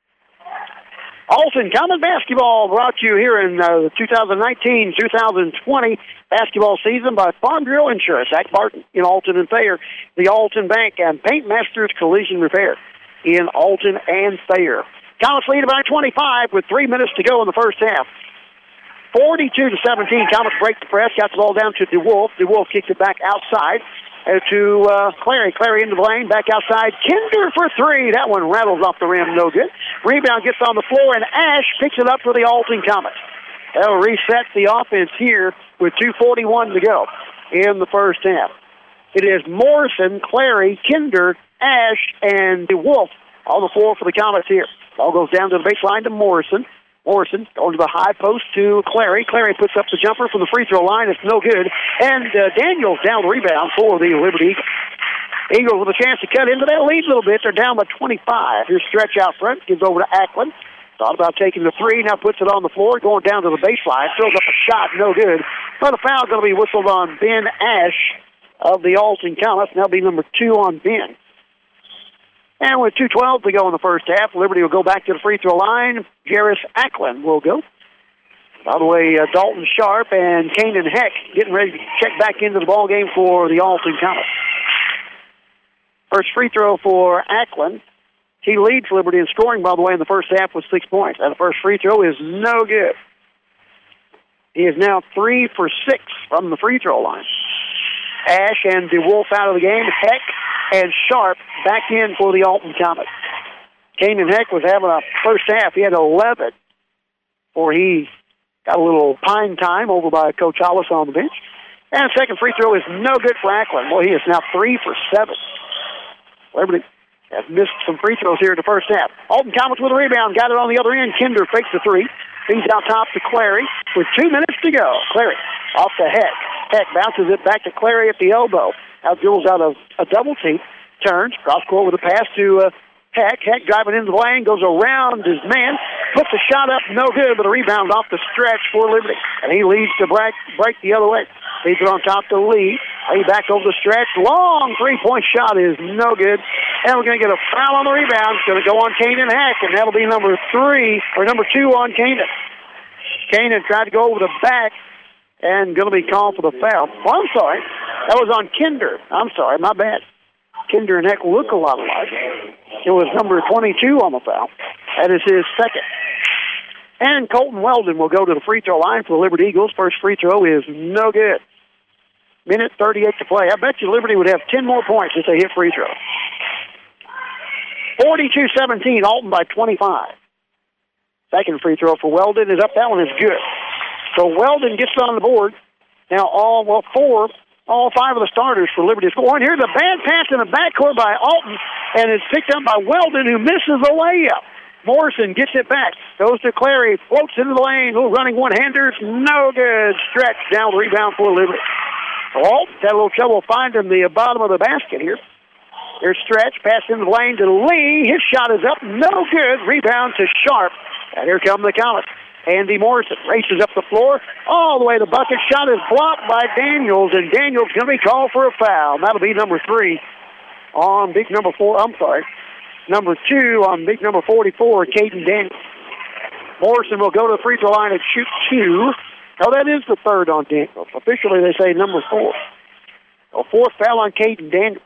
Alton Common Basketball brought to you here in uh, the twenty nineteen twenty twenty basketball season by Farm Bureau Insurance, Zach Barton in Alton and Thayer, the Alton Bank, and Paint Masters Collision Repair in Alton and Thayer. Comets lead by twenty-five with three minutes to go in the first half. forty-two to seventeen, Comets break the press, got the ball down to DeWolf. DeWolf kicks it back outside. Uh, to uh, Clary. Clary into the lane, back outside. Kinder for three. That one rattles off the rim, no good. Rebound gets on the floor, and Ash picks it up for the Alton Comets. That'll reset the offense here with two forty-one to go in the first half. It is Morrison, Clary, Kinder, Ash, and DeWolf on the floor for the Comets here. Ball goes down to the baseline to Morrison. Morrison going to the high post to Clary. Clary puts up the jumper from the free throw line. It's no good. And uh, Daniels down the rebound for the Liberty Eagles. Eagles with a chance to cut into that lead a little bit. They're down by twenty-five. Here's Stretch out front. Gives over to Ackland. Thought about taking the three. Now puts it on the floor. Going down to the baseline. Throws up a shot. No good. But the foul going to be whistled on Ben Ash of the Alton Comets. Now be number two on Ben. And with two twelve to go in the first half, Liberty will go back to the free throw line. Jarris Ackland will go. By the way, uh, Dalton Sharp and Kanan Heck getting ready to check back into the ball game for the Alton Comets. First free throw for Ackland. He leads Liberty in scoring, by the way, in the first half with six points. And the first free throw is no good. He is now three for six from the free throw line. Ash and DeWolf out of the game. Heck and Sharp back in for the Alton Comets. Kanan Heck was having a first half. He had eleven before he got a little pine time over by Coach Hollis on the bench. And second free throw is no good for Ackland. Well, he is now three for seven. Liberty has missed some free throws here in the first half. Alton Comets with a rebound. Got it on the other end. Kinder fakes the three. Feeds out top to Clary with two minutes to go. Clary off to Heck. Heck bounces it back to Clary at the elbow. Out dribbles out of a double team. Turns. Cross court with a pass to uh, Heck. Heck driving into the lane. Goes around his man. Puts a shot up. No good, but a rebound off the stretch for Liberty. And he leads to break, break the other way. Leads it on top to Lee. Lee back over the stretch. Long three-point shot is no good. And we're going to get a foul on the rebound. It's going to go on Kanan Heck, and that'll be number three, or number two on Kanan. Kanan tried to go over the back and going to be called for the foul. Well, I'm sorry. That was on Kinder. I'm sorry. My bad. Kinder and Heck look a lot alike. It was number twenty-two on the foul. That is his second. And Colton Weldon will go to the free throw line for the Liberty Eagles. First free throw is no good. Minute thirty-eight to play. I bet you Liberty would have ten more points if they hit free throw. forty-two seventeen, Alton by twenty-five. Second free throw for Weldon is up. That one is good. So Weldon gets on the board. Now all, well, four, all five of the starters for Liberty score. And here's a bad pass in the backcourt by Alton, and it's picked up by Weldon, who misses the layup. Morrison gets it back, goes to Clary, floats into the lane, little running one-handers, no good. Stretch down the rebound for Liberty. Alton had a little trouble finding the bottom of the basket here. There's Stretch, pass into the lane to Lee. His shot is up, no good. Rebound to Sharp. And here come the Comets. Andy Morrison races up the floor all the way to the bucket. Shot is blocked by Daniels, and Daniels going to be called for a foul. That'll be number three on big number four. I'm sorry. Number two on big number forty-four, Caden Daniels. Morrison will go to the free throw line and shoot two. Oh, that is the third on Daniels. Officially, they say number four. A fourth foul on Caden Daniels.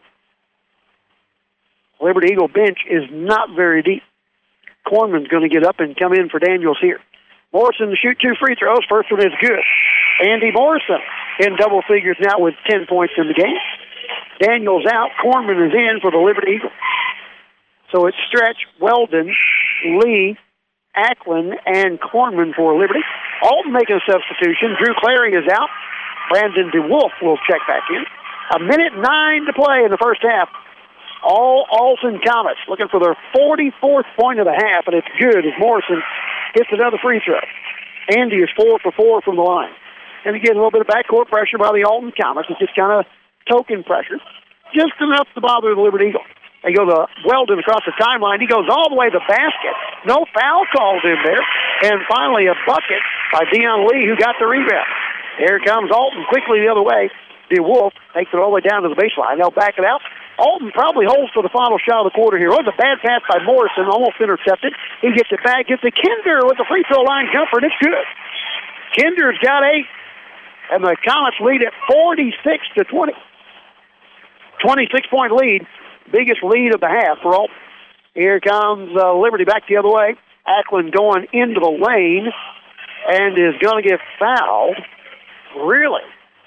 Liberty Eagle bench is not very deep. Corman's going to get up and come in for Daniels here. Morrison to shoot two free throws. First one is good. Andy Morrison in double figures now with ten points in the game. Daniels out. Corman is in for the Liberty Eagles. So it's Stretch, Weldon, Lee, Ackland, and Corman for Liberty. Alton making a substitution. Drew Clary is out. Brandon DeWolf will check back in. A minute nine to play in the first half. All Alton Comets looking for their forty-fourth point of the half, and it's good as Morrison gets another free throw. Andy is four for four from the line. And again, a little bit of backcourt pressure by the Alton Comets. It's just kind of token pressure. Just enough to bother the Liberty Eagles. They go to Weldon across the timeline. He goes all the way to the basket. No foul called in there. And finally a bucket by Deion Lee, who got the rebound. Here comes Alton quickly the other way. DeWolf takes it all the way down to the baseline. They'll back it out. Alton probably holds for the final shot of the quarter here. It was a bad pass by Morrison, almost intercepted. He gets it back, gets to Kinder with the free throw line jumper, and it's good. Kinder's got eight, and the Comets lead at forty-six to twenty. twenty-six point lead, biggest lead of the half for Alton. Here comes uh, Liberty back the other way. Ackland going into the lane and is going to get fouled. Really?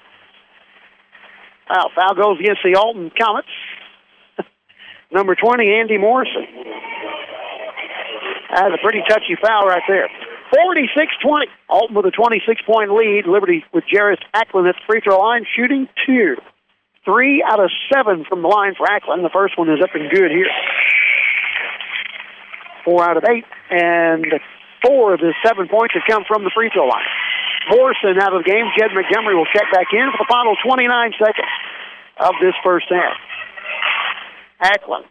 Wow, foul goes against the Alton Comets. Number twenty, Andy Morrison. That's a pretty touchy foul right there. forty-six twenty. Alton with a twenty-six point lead. Liberty with Jarris Ackland at the free throw line, shooting two. Three out of seven from the line for Ackland. The first one is up and good here. Four out of eight. And four of the seven points have come from the free throw line. Morrison out of the game. Jed Montgomery will check back in for the final twenty-nine seconds of this first half. Ackland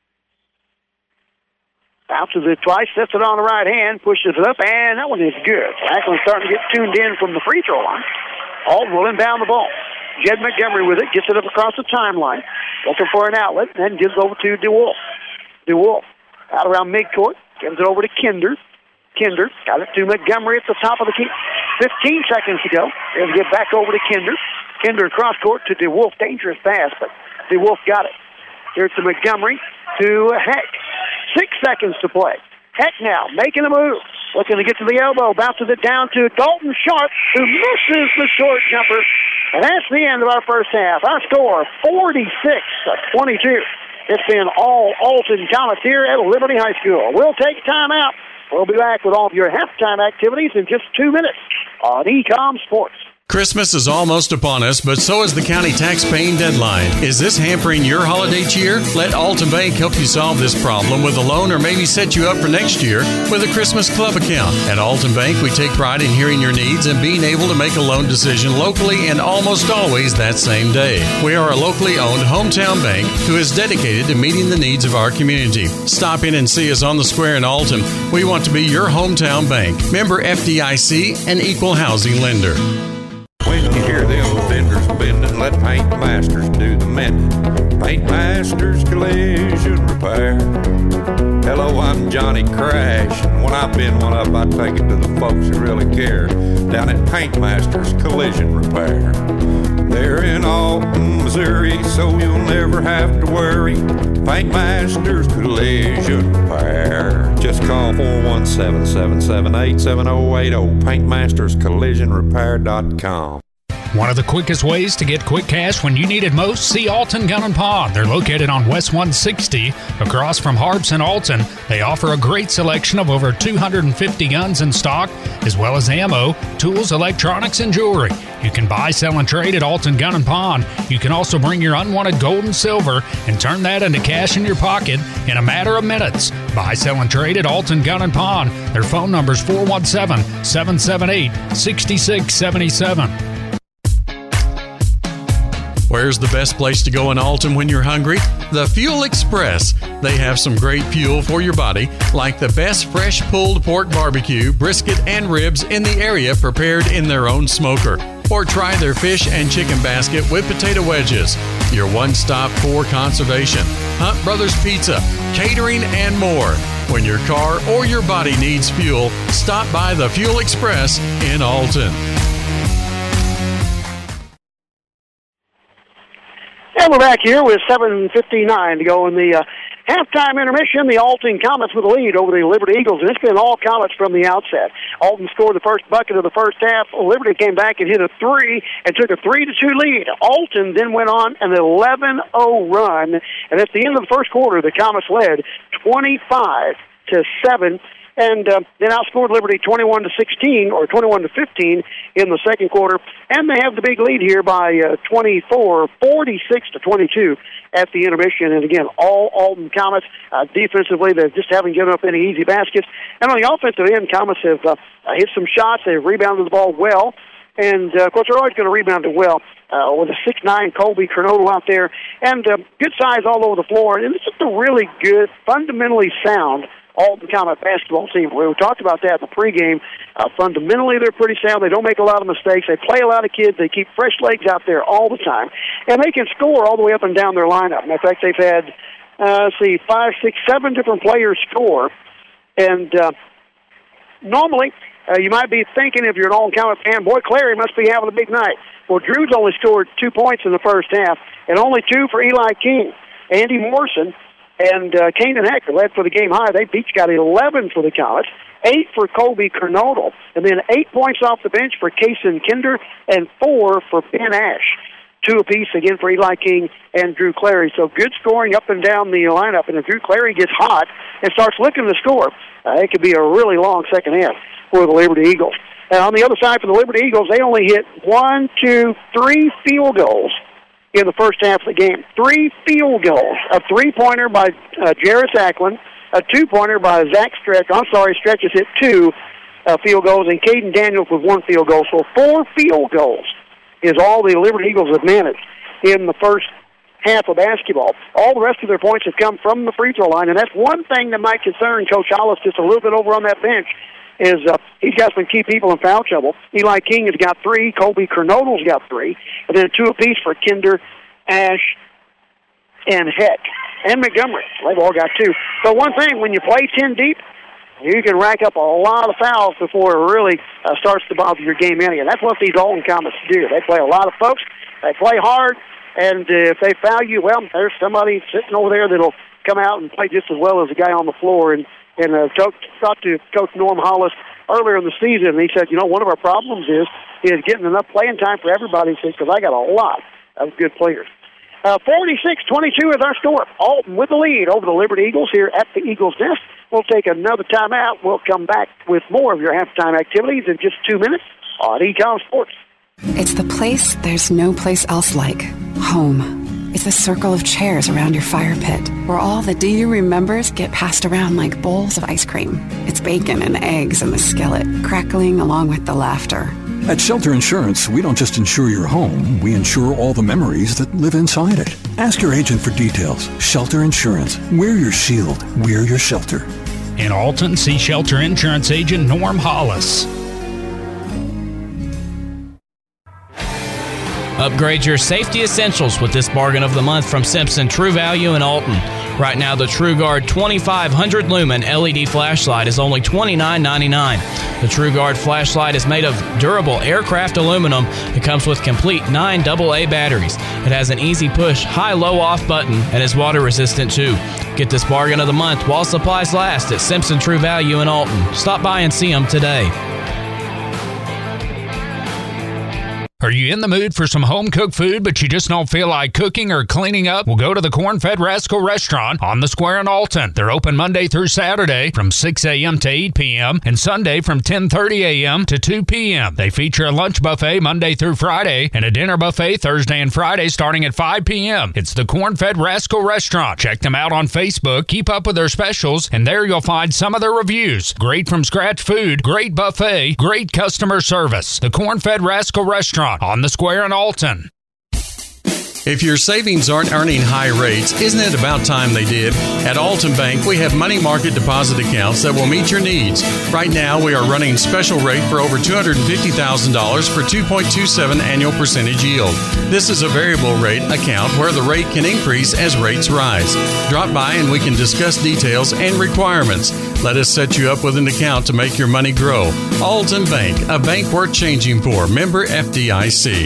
bounces it twice, sets it on the right hand, pushes it up, and that one is good. Ackland's starting to get tuned in from the free throw line. Alton will inbound the ball. Jed Montgomery with it, gets it up across the timeline, looking for an outlet, and gives it over to DeWolf. DeWolf out around midcourt, gives it over to Kinder. Kinder got it to Montgomery at the top of the key. fifteen seconds to go. They'll get back over to Kinder. Kinder cross court to DeWolf. Dangerous pass, but DeWolf got it. Here's to Montgomery to Heck. Six seconds to play. Heck now making a move. Looking to get to the elbow. Bounces it down to Dalton Sharp, who misses the short jumper. And that's the end of our first half. Our score, forty-six to twenty-two. It's been all Alton Comets here at Liberty High School. We'll take time out. We'll be back with all of your halftime activities in just two minutes on E COM Sports. Christmas is almost upon us, but so is the county tax paying deadline. Is this hampering your holiday cheer? Let Alton Bank help you solve this problem with a loan or maybe set you up for next year with a Christmas club account. At Alton Bank, we take pride in hearing your needs and being able to make a loan decision locally and almost always that same day. We are a locally owned hometown bank who is dedicated to meeting the needs of our community. Stop in and see us on the square in Alton. We want to be your hometown bank. Member F D I C and equal housing lender. When you hear them fenders bending, let Paint Masters do the mending. Paint Masters Collision Repair. Hello, I'm Johnny Crash. And when I've been one up, I take it to the folks who really care. Down at Paint Masters Collision Repair. They're in Alton, Missouri, so you'll never have to worry. Paint Masters Collision Repair. Just call four one seven, seven seven eight, seven oh eight oh. paint masters collision repair dot com. One of the quickest ways to get quick cash when you need it most, see Alton Gun and Pawn. They're located on West one sixty across from Harbs and Alton. They offer a great selection of over two hundred fifty guns in stock, as well as ammo, tools, electronics, and jewelry. You can buy, sell, and trade at Alton Gun and Pawn. You can also bring your unwanted gold and silver and turn that into cash in your pocket in a matter of minutes. Buy, sell, and trade at Alton Gun and Pawn. Their phone number is four one seven, seven seven eight, six six seven seven. Where's the best place to go in Alton when you're hungry? The Fuel Express. They have some great fuel for your body, like the best fresh pulled pork barbecue, brisket, and ribs in the area prepared in their own smoker. Or try their fish and chicken basket with potato wedges. Your one-stop for conservation. Hunt Brothers Pizza, catering, and more. When your car or your body needs fuel, stop by the Fuel Express in Alton. And we're back here with seven fifty-nine to go in the uh, halftime intermission. The Alton Comets with the lead over the Liberty Eagles, and it's been all Comets from the outset. Alton scored the first bucket of the first half. Liberty came back and hit a three and took a three to two lead. Alton then went on an eleven oh run, and at the end of the first quarter, the Comets led twenty-five to seven. And uh, then outscored Liberty twenty-one to sixteen or twenty-one to fifteen in the second quarter. And they have the big lead here by uh, twenty-four, forty-six to twenty-two at the intermission. And again, all Alton Comets uh, defensively, they just haven't given up any easy baskets. And on the offensive end, Comets have uh, hit some shots. They've rebounded the ball well. And, uh, of course, they're always going to rebound it well uh, with a six nine Colby Kernodle out there. And uh, good size all over the floor. And it's just a really good, fundamentally sound Alton Comet basketball team. We talked about that in the pregame. Uh, fundamentally, they're pretty sound. They don't make a lot of mistakes. They play a lot of kids. They keep fresh legs out there all the time. And they can score all the way up and down their lineup. In fact, they've had, uh, let's see, five, six, seven different players score. And uh, normally, uh, you might be thinking, if you're an Alton Comet fan, boy, Clary must be having a big night. Well, Drew's only scored two points in the first half, and only two for Eli King. Andy Morrison and uh, Kanan Heck led for the game high. They each got eleven for the Comets, eight for Colby Kernodle, and then eight points off the bench for Kason Kinder, and four for Ben Ash. Two apiece again for Eli King and Drew Clary. So good scoring up and down the lineup. And if Drew Clary gets hot and starts looking to score, uh, it could be a really long second half for the Liberty Eagles. And on the other side for the Liberty Eagles, they only hit one, two, three field goals in the first half of the game. Three field goals. A three-pointer by uh, Jarris Acklin, a two-pointer by Zach Stretch. I'm sorry, Stretch has hit two uh, field goals, and Caden Daniels with one field goal. So four field goals is all the Liberty Eagles have managed in the first half of basketball. All the rest of their points have come from the free throw line, and that's one thing that might concern Coach Hollis just a little bit over on that bench, is uh, he's got some key people in foul trouble. Eli King has got three. Colby Kernodle's got three. And then two apiece for Kinder, Ash, and Heck. And Montgomery. They've all got two. So one thing, when you play ten deep, you can rack up a lot of fouls before it really uh, starts to bother your game any. And that's what these Alton Comets do. They play a lot of folks. They play hard. And uh, if they foul you, well, there's somebody sitting over there that'll come out and play just as well as the guy on the floor. And And uh, talked to Coach Norm Hollis earlier in the season, and he said, you know, one of our problems is is getting enough playing time for everybody, because I got a lot of good players. Uh, forty-six twenty-two is our score. Alton with the lead over the Liberty Eagles here at the Eagles' Nest. We'll take another timeout. We'll come back with more of your halftime activities in just two minutes on Ecom Sports. It's the place there's no place else like. Home. It's a circle of chairs around your fire pit where all the do you remembers get passed around like bowls of ice cream. It's bacon and eggs in the skillet, crackling along with the laughter. At Shelter Insurance, we don't just insure your home, we insure all the memories that live inside it. Ask your agent for details. Shelter Insurance. We're your shield. We're your shelter. In Alton, see Shelter Insurance agent Norm Hollis. Upgrade your safety essentials with this bargain of the month from Simpson True Value in Alton. Right now, the TrueGuard twenty-five hundred lumen L E D flashlight is only twenty-nine ninety-nine. The TrueGuard flashlight is made of durable aircraft aluminum. It comes with complete nine double A batteries. It has an easy push, high-low off button, and is water resistant too. Get this bargain of the month while supplies last at Simpson True Value in Alton. Stop by and see them today. Are you in the mood for some home-cooked food, but you just don't feel like cooking or cleaning up? Well, go to the Corn-Fed Rascal Restaurant on the Square in Alton. They're open Monday through Saturday from six a.m. to eight p.m. and Sunday from ten thirty a.m. to two p.m. They feature a lunch buffet Monday through Friday and a dinner buffet Thursday and Friday starting at five p.m. It's the Corn-Fed Rascal Restaurant. Check them out on Facebook, keep up with their specials, and there you'll find some of their reviews. Great from-scratch food, great buffet, great customer service. The Corn-Fed Rascal Restaurant on the Square in Alton. If your savings aren't earning high rates, isn't it about time they did? At Alton Bank, we have money market deposit accounts that will meet your needs. Right now, we are running special rate for over two hundred fifty thousand dollars for two point two seven annual percentage yield. This is a variable rate account where the rate can increase as rates rise. Drop by and we can discuss details and requirements. Let us set you up with an account to make your money grow. Alton Bank, a bank worth changing for. Member F D I C.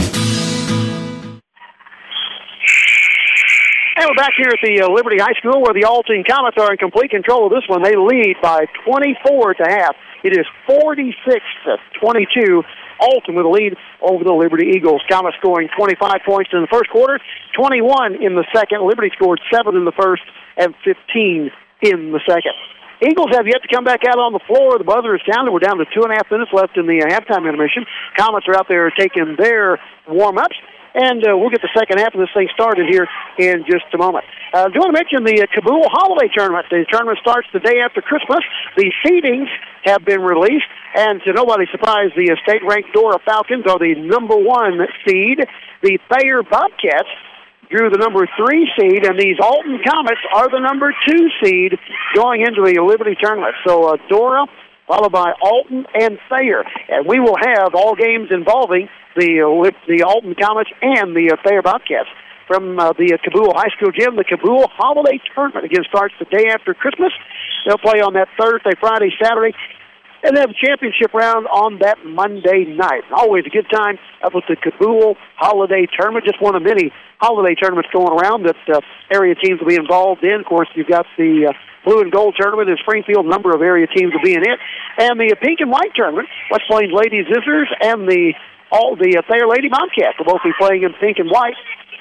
And we're back here at the uh, Liberty High School where the Alton Comets are in complete control of this one. They lead by twenty-four to half. It is forty-six to twenty-two. Alton with a lead over the Liberty Eagles. Comets scoring twenty-five points in the first quarter, twenty-one in the second. Liberty scored seven in the first and fifteen in the second. Eagles have yet to come back out on the floor. The buzzer is down. We're down to two and a half minutes left in the uh, halftime intermission. Comets are out there taking their warm-ups. And uh, we'll get the second half of this thing started here in just a moment. I uh, do want to mention the uh, Cabool Holiday Tournament. The tournament starts the day after Christmas. The seedings have been released, and to nobody's surprise, the uh, state-ranked Dora Falcons are the number one seed. The Thayer Bobcats drew the number three seed, and these Alton Comets are the number two seed going into the Liberty Tournament. So uh, Dora, followed by Alton and Thayer. And we will have all games involving the uh, the Alton Comets and the uh, Thayer Bobcats from uh, the uh, Cabool High School gym. The Cabool Holiday Tournament, again, starts the day after Christmas. They'll play on that Thursday, Friday, Saturday, and they have a championship round on that Monday night. Always a good time up with the Cabool Holiday Tournament, just one of many holiday tournaments going around that uh, area teams will be involved in. Of course, you've got the uh, Blue and Gold Tournament in Springfield. A number of area teams will be in it. And the uh, Pink and White Tournament, West Plains Lady Zizzers and the all the uh, Thayer Lady Bobcats will both be playing in pink and white.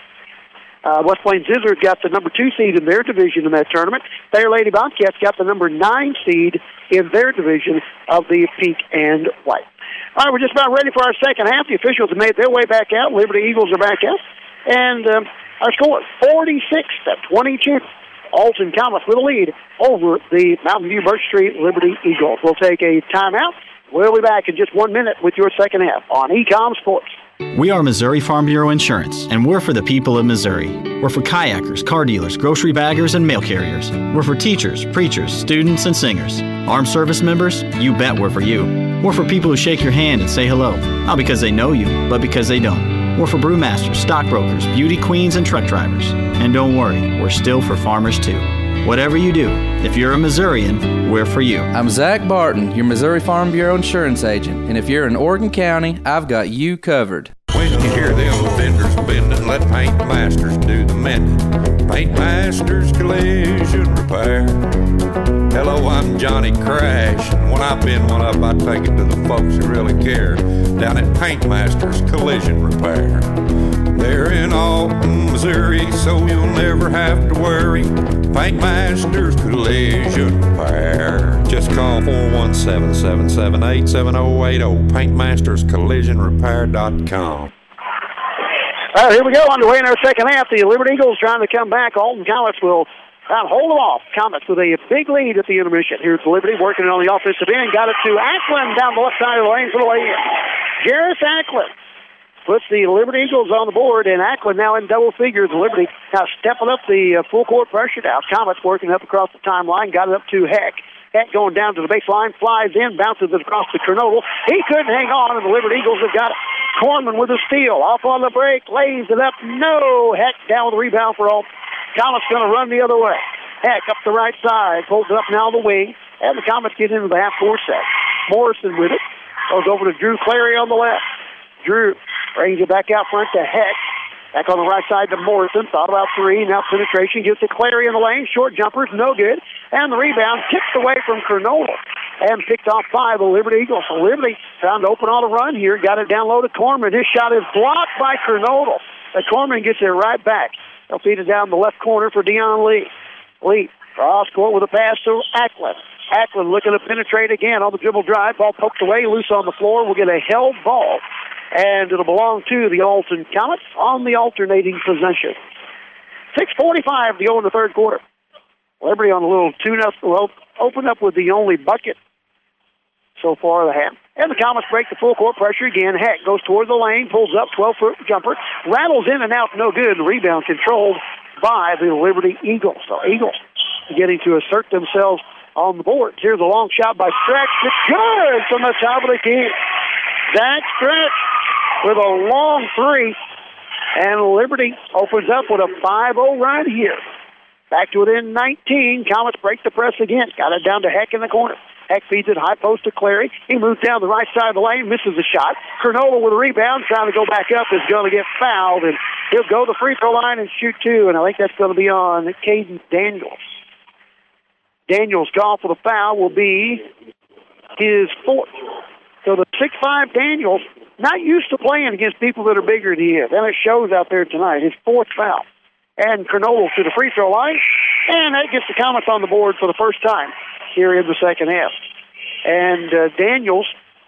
Uh, West Plains Zizzers got the number two seed in their division in that tournament. Thayer Lady Bobcats got the number nine seed in their division of the pink and white. All right, we're just about ready for our second half. The officials have made their way back out. Liberty Eagles are back out. And um, our score, forty-six to twenty-two. Alton Comets with a lead over the Mountain View Birch Street Liberty Eagles. We'll take a timeout. We'll be back in just one minute with your second half on Ecom Sports. We are Missouri Farm Bureau Insurance, and we're for the people of Missouri. We're for kayakers, car dealers, grocery baggers, and mail carriers. We're for teachers, preachers, students, and singers. Armed service members? You bet we're for you. We're for people who shake your hand and say hello, not because they know you, but because they don't. We're for brewmasters, stockbrokers, beauty queens, and truck drivers. And don't worry, we're still for farmers too. Whatever you do, if you're a Missourian, we're for you. I'm Zach Barton, your Missouri Farm Bureau insurance agent. And if you're in Oregon County, I've got you covered. When you hear them vendors bending, let Paint Masters do the mending. Paint Masters Collision Repair. Hello, I'm Johnny Crash, and when I bend one up, I take it to the folks who really care. Down at Paint Masters Collision Repair. They're in Alton, Missouri, so you'll never have to worry. Paint Masters Collision Repair. Just call four one seven, seven seven eight, seven zero eight zero. paint masters collision repair dot com. All right, here we go. Underway in our second half. The Liberty Eagles trying to come back. Alton Comets will uh, hold them off. Comets with a big lead at the intermission. Here's Liberty working on the offensive end. Got it to Acklin down the left side of the lane for the lay-in. Jarris Acklin puts the Liberty Eagles on the board, and Acklin now in double figures. Liberty now stepping up the uh, full court pressure now. Comets working up across the timeline. Got it up to Heck. Heck going down to the baseline, flies in, bounces it across the Kernodle. He couldn't hang on, and the Liberty Eagles have got it. Cornman with a steal. Off on the break, lays it up. No! Heck down with the rebound for all. Comets going to run the other way. Heck up the right side, pulls it up now the wing, and the Comets get into the half-court set. Morrison with it. Goes over to Drew Clary on the left. Drew brings it back out front to Heck. Back on the right side to Morrison. Thought about three. Now penetration. Gets to Clary in the lane. Short jumpers. No good. And the rebound tipped away from Kernodle. and picked off five of the Liberty Eagles. So Liberty found to open on a run here, got it down low to Corman. His shot is blocked by Kernodle. And Corman gets it right back. They'll feed it down the left corner for Dion Lee. Lee cross court with a pass to Ackland. Ackland looking to penetrate again on the dribble drive. Ball poked away, loose on the floor. We'll get a held ball, and it'll belong to the Alton Comets on the alternating possession. six forty-five to go in the third quarter. Liberty on a little tune-up. Well, open up with the only bucket so far of the half. And the Comets break the full court pressure again. Heck goes toward the lane, pulls up, twelve-foot jumper, rattles in and out, no good. Rebound controlled by the Liberty Eagles. So Eagles getting to assert themselves on the board. Here's a long shot by Stretch. It's good from the top of the key. Zach Stretch with a long three. And Liberty opens up with a five oh run here. Back to within nineteen. Comets break the press again. Got it down to Heck in the corner. Heck feeds it high post to Clary. He moves down the right side of the lane, misses the shot. Kernola with a rebound, trying to go back up, is going to get fouled, and he'll go to the free throw line and shoot two, and I think that's going to be on Caden Daniels. Daniels' call for the foul will be his fourth. So the six five Daniels, not used to playing against people that are bigger than he is, and it shows out there tonight. His fourth foul. And Kernola to the free throw line, and that gets the Comets on the board for the first time here in the second half. And uh, Daniels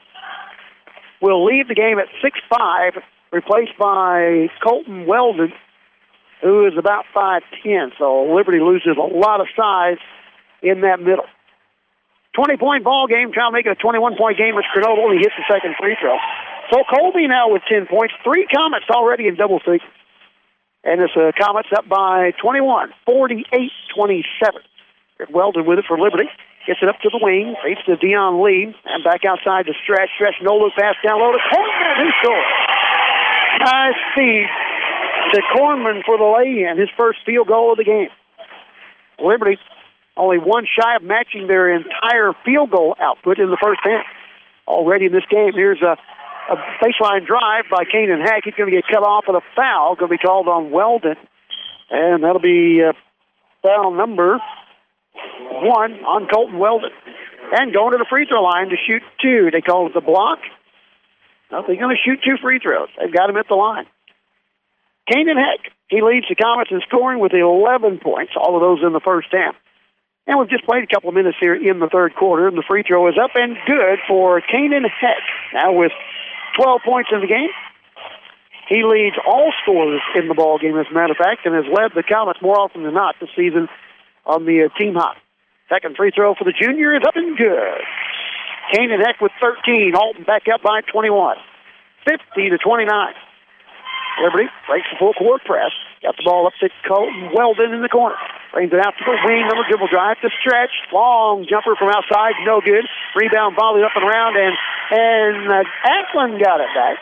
will leave the game at six five, replaced by Colton Weldon, who is about five ten. So Liberty loses a lot of size in that middle. twenty-point ball game, trying to make it a twenty-one-point game as Kernola only hits the second free throw. So Colby now with ten points, three Comets already in double figures. And it's uh, Comets up by twenty-one, forty-eight twenty-seven. Weldon with it for Liberty. Gets it up to the wing. Fakes to Dion Lee. And back outside to Stretch. Stretch, no look pass down low to Cornman. Who scores? Nice feed to Cornman for the lay-in. His first field goal of the game. Liberty only one shy of matching their entire field goal output in the first half. Already in this game, here's a A baseline drive by Kanan Hack. He's going to get cut off with a foul. Going to be called on Weldon. And that'll be uh, foul number one on Colton Weldon. And going to the free throw line to shoot two. They call it the block. No, they're going to shoot two free throws. They've got him at the line. Kanan Hack, he leads the Comets in scoring with eleven points, all of those in the first half. And we've just played a couple of minutes here in the third quarter, and the free throw is up and good for Kanan Heck. Now with twelve points in the game. He leads all scorers in the ball game, as a matter of fact, and has led the Comets more often than not this season on the uh, team hot. Second free throw for the junior is up and good. Kanan Heck with thirteen. Alton back up by twenty-one. fifty to twenty-nine. Liberty breaks the full court press. Got the ball up to Colton Weldon in the corner. Brings it out to the wing on the dribble drive to Stretch. Long jumper from outside, no good. Rebound volleyed up and around, and and uh, Ackland got it back.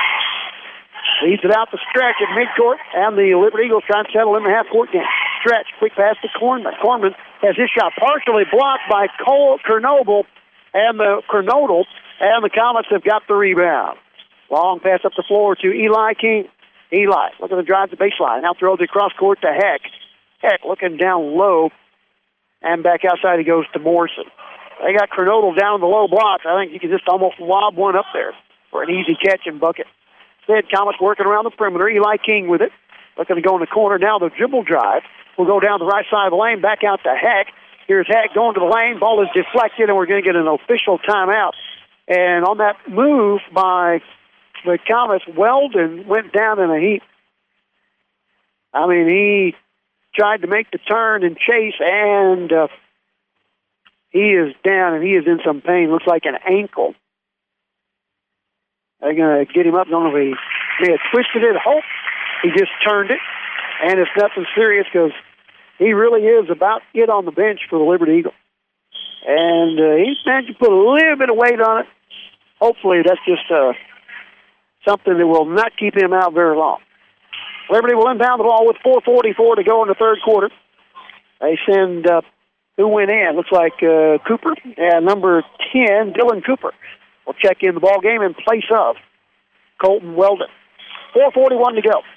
Leads it out to Stretch at midcourt, and the Liberty Eagles trying to settle in the half-court game. Stretch, quick pass to Cornman. Cornman has his shot partially blocked by Cole Kernoble, and the Kernodle, and the Comets have got the rebound. Long pass up the floor to Eli King. Eli looking to drive the baseline. Now throws it across court to Heck. Heck looking down low, and back outside he goes to Morrison. They got Kernodle down the low blocks. I think you can just almost lob one up there for an easy catch and bucket. Instead, Comets working around the perimeter. Eli King with it. Looking to go in the corner. Now the dribble drive will go down the right side of the lane, back out to Heck. Here's Heck going to the lane. Ball is deflected, and we're going to get an official timeout. And on that move by the Comets, Weldon went down in a heap. I mean, he tried to make the turn and chase, and uh, he is down, and he is in some pain. Looks like an ankle. They're going to get him up. I don't know if he may have twisted it. Hope he just turned it, and it's nothing serious because he really is about it on the bench for the Liberty Eagles. And uh, he's managed to put a little bit of weight on it. Hopefully that's just uh, something that will not keep him out very long. Liberty will inbound the ball with four forty-four to go in the third quarter. They send, uh, who went in? Looks like uh, Cooper, and number ten, Dylan Cooper, will check in the ball game in place of Colton Weldon. four forty-one to go.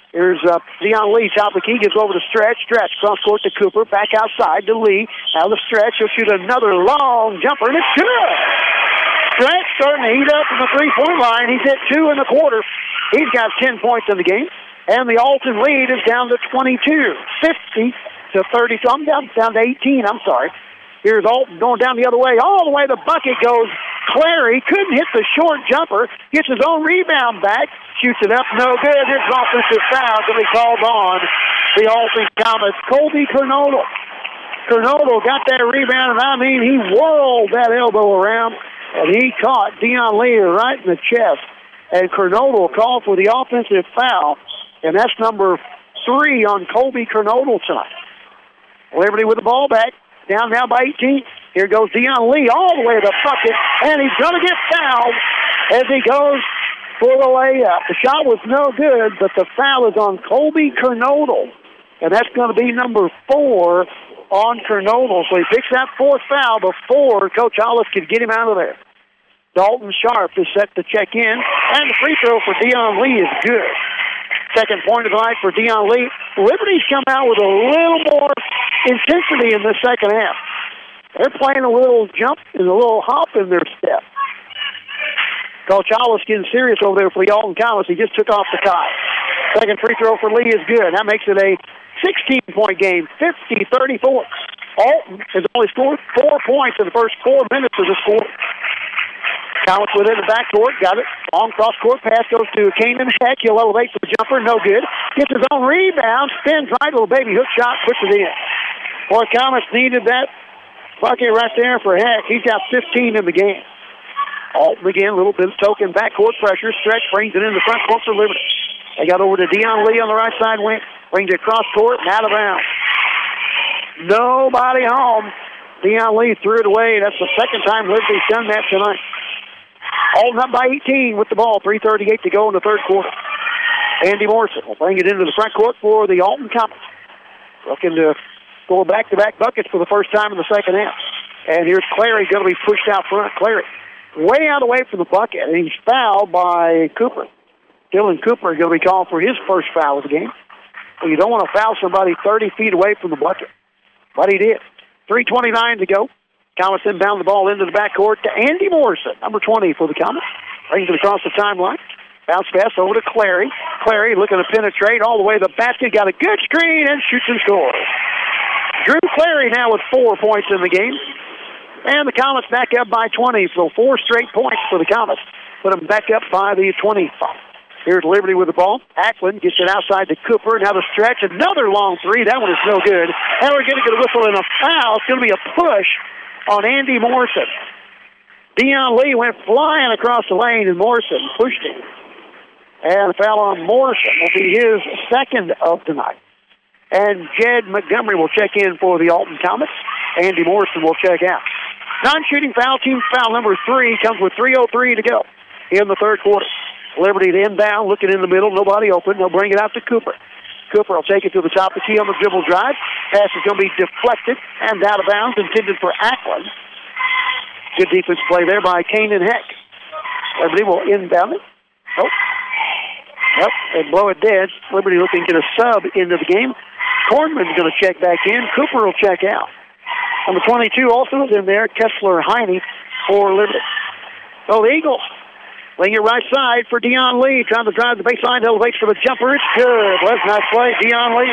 Here's uh, Dion Lee, top of the key, gives over to Stretch. Stretch, cross court to Cooper, back outside to Lee. Out of the stretch, he'll shoot another long jumper, and it's good. Stretch starting to heat up from the three-point line. He's hit two in the quarter. He's got ten points in the game, and the Alton lead is down to twenty-two, fifty to thirty-two. I'm down, down to eighteen, I'm sorry. Here's Alton going down the other way. All the way the bucket goes. Clary couldn't hit the short jumper. Gets his own rebound back. Shoots it up. No good. Here's an offensive foul to be called on the Alton Comets. Colby Kernodle. Kernodle got that rebound, and I mean, he whirled that elbow around, and he caught Dion Lee right in the chest. And Kernodle called for the offensive foul, and that's number three on Colby Kernodle tonight. Liberty with the ball back. Down now by eighteen. Here goes Dion Lee all the way to the bucket, and he's going to get fouled as he goes for the layup. The shot was no good, but the foul is on Colby Kernodle, and that's going to be number four on Kernodle. So he picks that fourth foul before Coach Hollis could get him out of there. Dalton Sharp is set to check in, and the free throw for Dion Lee is good. Second point of the night for Dion Lee. Liberty's come out with a little more intensity in the second half. They're playing a little jump and a little hop in their step. Coach Hollis getting serious over there for the Alton Comets. He just took off the tie. Second free throw for Lee is good. That makes it a sixteen-point game, fifty thirty-four. Alton has only scored four points in the first four minutes of this quarter. Comets within the backcourt, got it. Long cross-court pass goes to Kanan Heck. He'll elevate for the jumper, no good. Gets his own rebound, spins right, little baby hook shot, puts it in. Boy, Comets needed that bucket right there for Heck. He's got fifteen in the game. Alton again, a little bit of token backcourt pressure. Stretch brings it in the front court for Liberty. They got over to Dion Lee on the right side wing. Brings it across court and out of bounds. Nobody home. Dion Lee threw it away. That's the second time Liberty's done that tonight. Alton up by eighteen with the ball. three thirty-eight to go in the third quarter. Andy Morrison will bring it into the front court for the Alton Comets. Looking to score back-to-back buckets for the first time in the second half. And here's Clary going to be pushed out front. Clary way out away from the bucket, and he's fouled by Cooper. Dylan Cooper is going to be called for his first foul of the game. Well, you don't want to foul somebody thirty feet away from the bucket. But he did. three twenty-nine to go. Comets inbound the ball into the backcourt to Andy Morrison, number twenty for the Comets. Brings it across the timeline. Bounce pass over to Clary. Clary looking to penetrate all the way to the basket. Got a good screen and shoots and scores. Drew Clary now with four points in the game. And the Comets back up by twenty, so four straight points for the Comets. Put them back up by the twenty. Here's Liberty with the ball. Ackland gets it outside to Cooper. Now the stretch. Another long three. That one is no good. And we're going to get a whistle and a foul. It's going to be a push on Andy Morrison. Dion Lee went flying across the lane, and Morrison pushed him. And the foul on Morrison will be his second of tonight. And Jed Montgomery will check in for the Alton Comets. Andy Morrison will check out. Non-shooting foul, team foul number three, comes with three oh three to go in the third quarter. Liberty to inbound, looking in the middle, nobody open. They'll bring it out to Cooper. Cooper will take it to the top of the key on the dribble drive. Pass is going to be deflected and out of bounds, intended for Ackland. Good defense play there by Kanan Heck. Liberty will inbound it. Oh. Yep, they blow it dead. Liberty looking to get a sub into the game. Kornman's going to check back in. Cooper will check out. Number twenty-two also is in there, Kessler Heine for Liberty. So the Eagles laying it right side for Dion Lee, trying to drive the baseline, elevates for the jumper. It's good. Well, nice play, Dion Lee.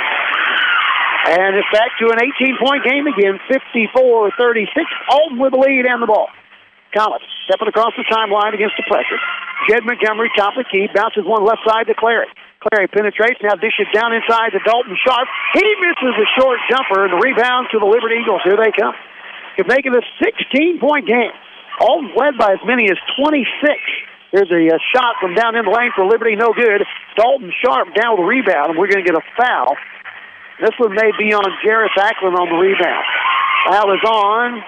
And it's back to an eighteen-point game again, fifty-four thirty-six. Alton with the lead and the ball. Comets stepping across the timeline against the pressure. Jed Montgomery, top of the key, bounces one left side to Clary. Clary penetrates, now dishes down inside to Dalton Sharp. He misses a short jumper, and the rebound to the Liberty Eagles. Here they come. Could make it a sixteen-point game. Alton led by as many as twenty-six. Here's a uh, shot from down in the lane for Liberty, no good. Dalton Sharp down with the rebound, and we're going to get a foul. This one may be on Jarris Ackland on the rebound. Foul is on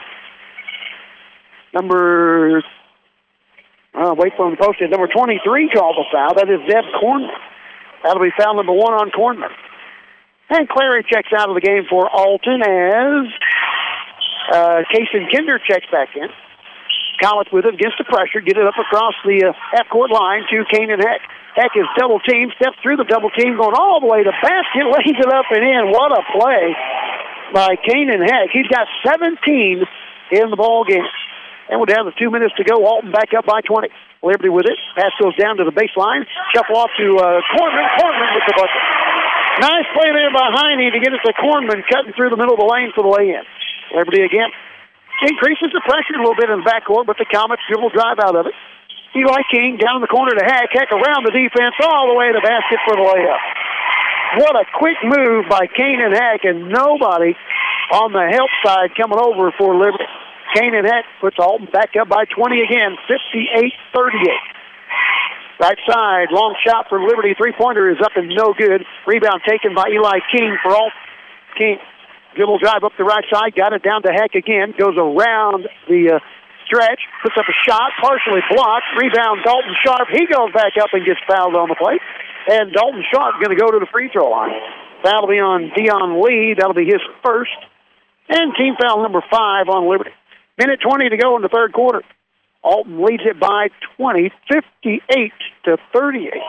number, uh, wait for him to post it, number twenty-three called the foul. That is Zeb Kornman. That'll be foul number one on Kornman. And Clary checks out of the game for Alton as uh, Kason Kinder checks back in. Collins with it against the pressure, get it up across the uh, half-court line to Kanan Heck. Heck is double team, steps through the double team, going all the way to basket, lays it up and in. What a play by Kanan Heck. He's got seventeen in the ball game. And we're down to two minutes to go. Alton back up by twenty. Liberty with it. Pass goes down to the baseline. Shuffle off to uh, Cornman. Cornman with the bucket. Nice play there by Heine to get it to Cornman, cutting through the middle of the lane for the lay-in. Liberty again increases the pressure a little bit in the backcourt, but the Comets dribble drive out of it. Eli King down in the corner to Heck. Heck around the defense all the way to the basket for the layup. What a quick move by Kanan Heck, and nobody on the help side coming over for Liberty. Kanan Heck puts Alton back up by twenty again, fifty-eight thirty-eight. Right side, long shot for Liberty. Three-pointer is up and no good. Rebound taken by Eli King for Alton. King, dribble drive up the right side, got it down to Heck again, goes around the uh, stretch, puts up a shot, partially blocked. Rebound, Dalton Sharp. He goes back up and gets fouled on the play. And Dalton Sharp going to go to the free throw line. That'll be on Dion Lee. That'll be his first. And team foul number five on Liberty. Minute twenty to go in the third quarter. Alton leads it by twenty, fifty-eight to thirty-eight.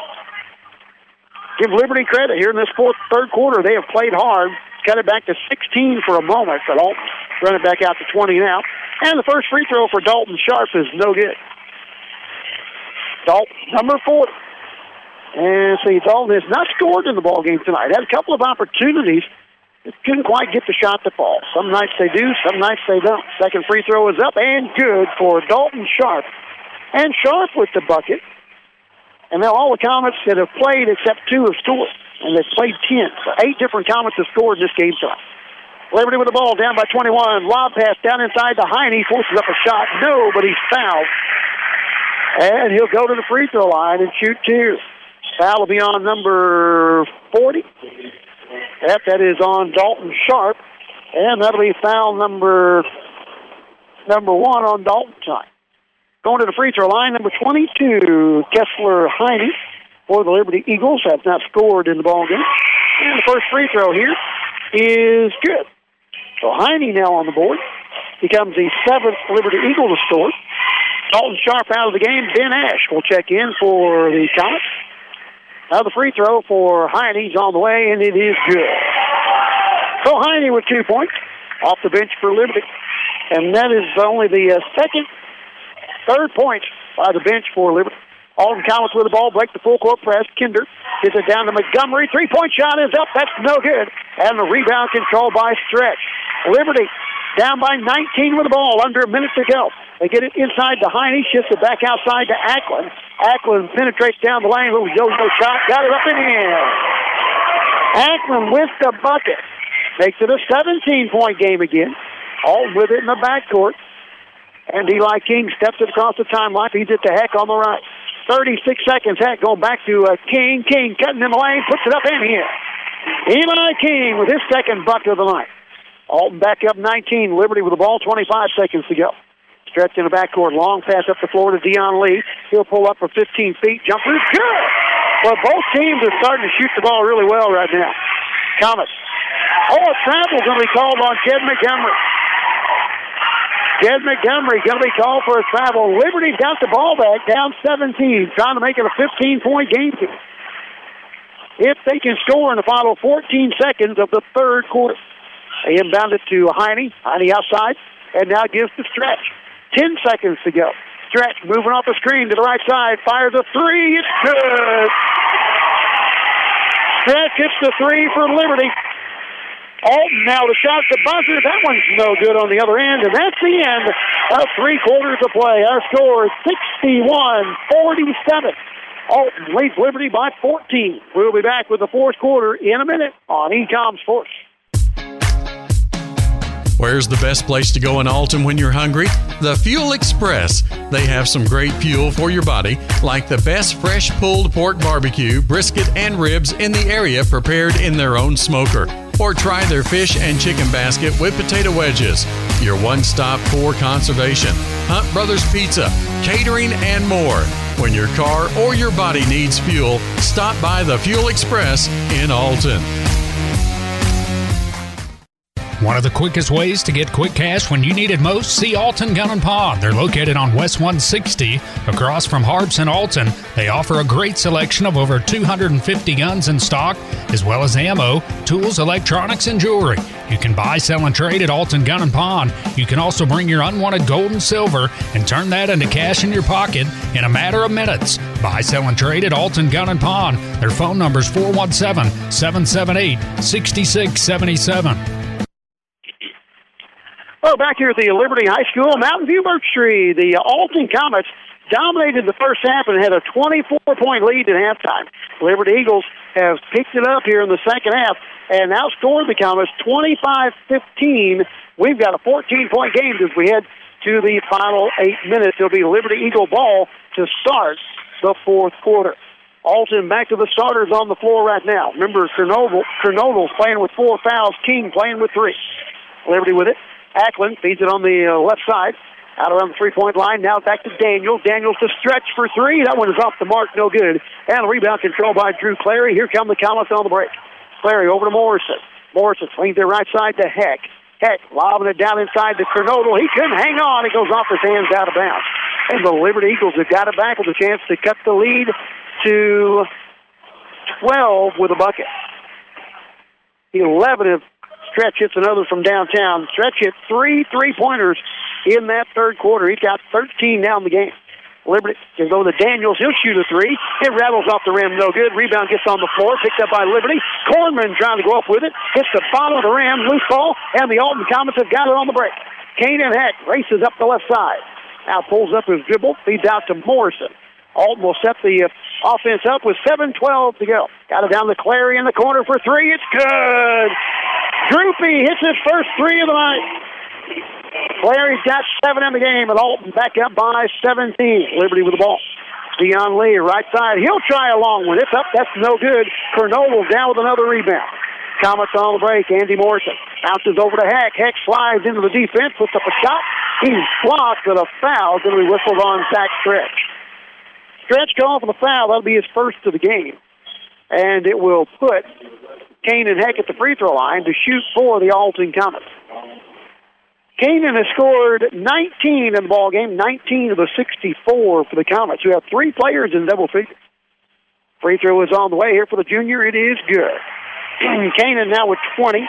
Give Liberty credit here in this fourth, third quarter. They have played hard. Cut it back to sixteen for a moment, but Alton run it back out to twenty now. And the first free throw for Dalton Sharp is no good. Dalton, number forty. And see, Dalton has not scored in the ball game tonight. Had a couple of opportunities. Couldn't quite get the shot to fall. Some nights they do, some nights they don't. Second free throw is up and good for Dalton Sharp. And Sharp with the bucket. And now all the Comets that have played except two have scored. And they've played ten. So eight different Comets have scored in this game tonight. Liberty with the ball down by twenty-one. Lob pass down inside to Heine. Forces up a shot. No, but he's fouled. And he'll go to the free throw line and shoot two. Foul will be on number forty. Yep, that is on Dalton Sharp. And that'll be foul number number one on Dalton tonight. Going to the free throw line, number twenty-two, Kessler Heine for the Liberty Eagles. Have not scored in the ball game. And the first free throw here is good. So Heine now on the board. Becomes the seventh Liberty Eagle to score. Dalton Sharp out of the game. Ben Ash will check in for the Comets. Now the free throw for Heine. He's on the way, and it is good. So Heine with two points off the bench for Liberty. And that is only the uh, second, third point by the bench for Liberty. Alton Comets with the ball, break the full court press. Kinder gets it down to Montgomery. Three-point shot is up. That's no good. And the rebound controlled by Stretch. Liberty down by nineteen with the ball, under a minute to go. They get it inside to Heine, shifts it back outside to Acklin. Acklin penetrates down the lane, little yo-yo shot, got it up and in. Acklin with the bucket. Makes it a seventeen-point game again. All with it in the backcourt. And Eli King steps it across the timeline. Feeds it to Heck on the right. thirty-six seconds. Heck going back to uh, King. King cutting in the lane, puts it up and in. Eli King with his second bucket of the night. Alton back up nineteen. Liberty with the ball, twenty-five seconds to go. Stretch in the backcourt. Long pass up the floor to Dion Lee. He'll pull up for fifteen feet. Jumper is good. Well, both teams are starting to shoot the ball really well right now. Comets. Oh, a travel going to be called on Jed Montgomery. Jed Montgomery going to be called for a travel. Liberty got the ball back, down seventeen, trying to make it a fifteen-point game. If they can score in the final fourteen seconds of the third quarter. They inbound it to Heine. Heine outside, and now gives the Stretch. Ten seconds to go. Stretch moving off the screen to the right side. Fires a three. It's good. Stretch hits the three for Liberty. Alton now the shot, the buzzer. That one's no good on the other end, and that's the end of three quarters of play. Our score is sixty-one forty-seven. Alton leads Liberty by fourteen. We'll be back with the fourth quarter in a minute on E-Com Sports. Where's the best place to go in Alton when you're hungry? The Fuel Express. They have some great fuel for your body, like the best fresh pulled pork barbecue, brisket, and ribs in the area prepared in their own smoker. Or try their fish and chicken basket with potato wedges. Your one-stop for conservation. Hunt Brothers Pizza, catering, and more. When your car or your body needs fuel, stop by the Fuel Express in Alton. One of the quickest ways to get quick cash when you need it most, see Alton Gun and Pawn. They're located on West one sixty, across from Harbs and Alton. They offer a great selection of over two hundred fifty guns in stock, as well as ammo, tools, electronics, and jewelry. You can buy, sell, and trade at Alton Gun and Pawn. You can also bring your unwanted gold and silver and turn that into cash in your pocket in a matter of minutes. Buy, sell, and trade at Alton Gun and Pawn. Their phone number is four one seven, seven seven eight, six six seven seven. Well, back here at the Liberty High School, Mountain View Birch Tree, the Alton Comets dominated the first half and had a twenty-four point lead at halftime. Liberty Eagles have picked it up here in the second half and outscored the Comets twenty-five fifteen. We've got a fourteen point game as we head to the final eight minutes. It'll be Liberty Eagle ball to start the fourth quarter. Alton back to the starters on the floor right now. Remember, Kernodle's playing with four fouls, King playing with three. Liberty with it. Ackland feeds it on the uh, left side, out around the three-point line. Now back to Daniels. Daniels to stretch for three. That one is off the mark, no good. And a rebound controlled by Drew Clary. Here come the Comets on the break. Clary over to Morrison. Morrison swings their right side to Heck. Heck lobbing it down inside to Kernodle. He couldn't hang on. It goes off his hands out of bounds. And the Liberty Eagles have got it back with a chance to cut the lead to twelve with a bucket. eleven of Stretch hits another from downtown. Stretch hit three three-pointers in that third quarter. He's got thirteen now in the game. Liberty can go to Daniels. He'll shoot a three. It rattles off the rim. No good. Rebound gets on the floor. Picked up by Liberty. Cornman trying to go up with it. Hits the bottom of the rim. Loose ball. And the Alton Comets have got it on the break. Kanan Heck races up the left side. Now pulls up his dribble. Feeds out to Morrison. Alton will set the uh, offense up with seven twelve to go. Got it down to Clary in the corner for three. It's good. Droopy hits his first three of the night. Clary's got seven in the game, and Alton back up by seventeen. Liberty with the ball. Dion Lee, right side. He'll try a long one. It's up. That's no good. Kernodle's down with another rebound. Comets on the break. Andy Morrison bounces over to Heck. Heck slides into the defense, puts up a shot. He's blocked, but a foul is going to be whistled on Zach Stretch. Stretch called for the foul. That'll be his first of the game. And it will put Kanan Heck at the free throw line to shoot for the Alton Comets. Kanan has scored nineteen in the ball game, nineteen of the sixty-four for the Comets, who have three players in double figures. Free throw is on the way here for the junior. It is good. Kanan now with twenty.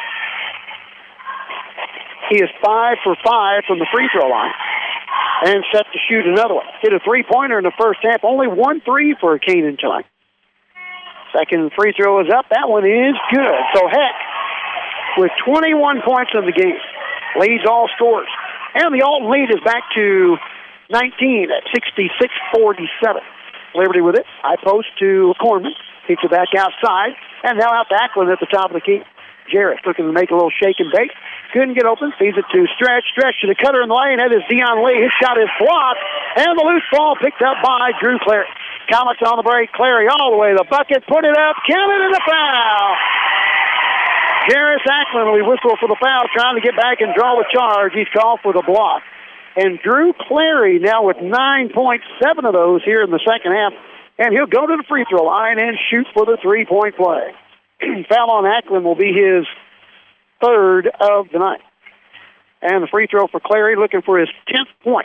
He is five for five from the free throw line and set to shoot another one. Hit a three-pointer in the first half. Only one three for Kanan tonight. Second free throw is up. That one is good. So Heck, with twenty-one points in the game, leads all scores. And the Alton lead is back to nineteen at sixty-six forty-seven. Liberty with it. High post to Cornman. Kicks it back outside. And now out to Ackland at the top of the key. Jarrett looking to make a little shake and bake. Couldn't get open. Feeds it to Stretch. Stretch to the cutter in the lane. That is Dion Lee. His shot is blocked. And the loose ball picked up by Drew Clary. Comets on the break. Clary all the way to the bucket. Put it up. Count it in the foul. Jarrett Ackland will whistle for the foul, trying to get back and draw a charge. He's called for the block. And Drew Clary now with nine point seven of those here in the second half. And he'll go to the free throw line and shoot for the three-point play. Foul on Ackland will be his third of the night. And the free throw for Clary, looking for his tenth point.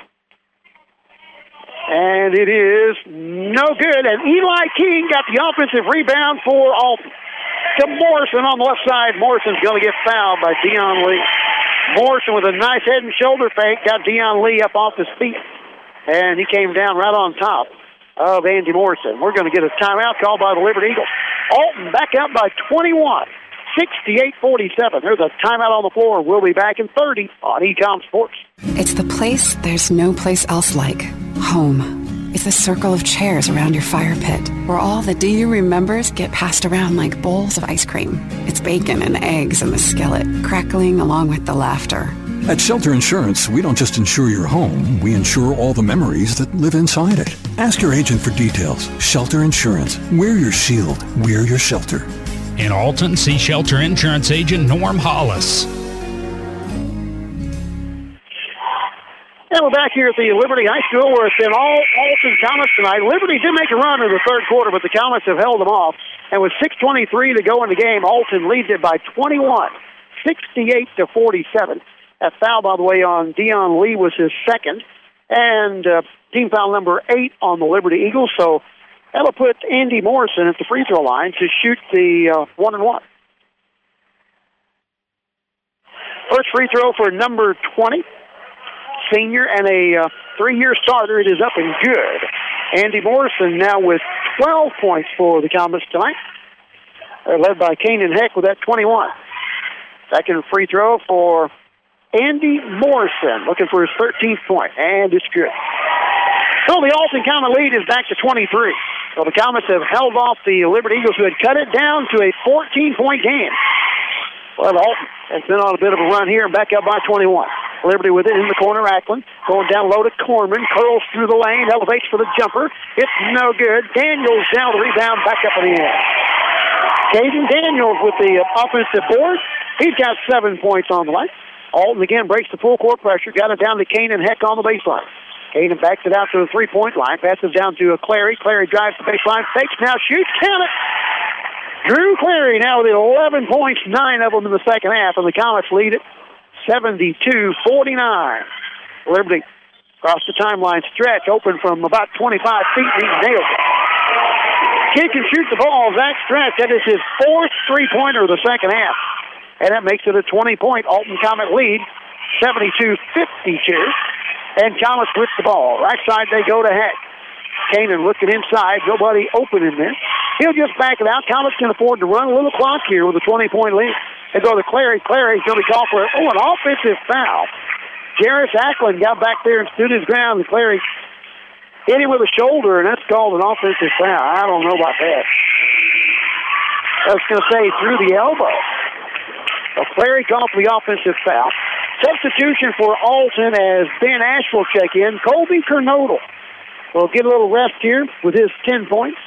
And it is no good. And Eli King got the offensive rebound for Alton. To Morrison on the left side. Morrison's going to get fouled by Dion Lee. Morrison with a nice head and shoulder fake got Dion Lee up off his feet. And he came down right on top of Andy Morrison. We're going to get a timeout called by the Liberty Eagles. Alton back up by twenty-one, sixty-eight forty-seven. There's a timeout on the floor. We'll be back in thirty on E-Com Sports. It's the place there's no place else like. Home. It's a circle of chairs around your fire pit where all the do you remembers get passed around like bowls of ice cream. It's bacon and eggs in the skillet, crackling along with the laughter. At Shelter Insurance, we don't just insure your home, we insure all the memories that live inside it. Ask your agent for details. Shelter Insurance. We're your shield. We're your shelter. In Alton, see Shelter Insurance agent Norm Hollis. And we're back here at the Liberty High School where it's been all Alton Comets tonight. Liberty did make a run in the third quarter, but the Comets have held them off. And with six twenty-three to go in the game, Alton leads it by twenty-one, sixty-eight to forty-seven. That foul, by the way, on Dion Lee was his second. And uh, team foul number eight on the Liberty Eagles. So that'll put Andy Morrison at the free throw line to shoot the uh, one and one. First free throw for number twenty, senior and a uh, three-year starter. It is up and good. Andy Morrison now with twelve points for the Comets tonight. They're led by Kanan Heck with that twenty-one. Second free throw for Andy Morrison, looking for his thirteenth point, and it's good. So the Alton Comet lead is back to twenty-three. So the Comets have held off the Liberty Eagles, who had cut it down to a fourteen-point game. Well, Alton has been on a bit of a run here and back up by twenty-one. Liberty with it in the corner. Ackland going down low to Corman. Curls through the lane. Elevates for the jumper. It's no good. Daniels down the rebound. Back up in the end. Caden Daniels with the offensive board. He's got seven points on the line. Alton again breaks the full court pressure. Got it down to Kanan Heck on the baseline. Kanan backs it out to the three-point line. Passes down to Clary. Clary drives the baseline. Fakes now. Shoots. Count it. Drew Clary now with eleven points, nine of them in the second half, and the Comets lead it seventy-two forty-nine. Liberty across the timeline stretch, open from about twenty-five feet, and he nails it. Kid can shoot the ball. Zach Stretch, that is his fourth three-pointer of the second half, and that makes it a twenty-point Alton Comet lead, seventy-two fifty-two. And Comets with the ball. Right side they go to Heck. Kanan looking inside. Nobody open in there. He'll just back it out. Comets can afford to run a little clock here with a twenty-point lead. They go to Clary. Clary's going to be called for oh, an offensive foul. Jarris Ackland got back there and stood his ground. And Clary hit him with a shoulder, and that's called an offensive foul. I don't know about that. I was going to say through the elbow. So Clary called for the offensive foul. Substitution for Alton as Ben Ash will check in. Colby Kernodle will get a little rest here with his ten points.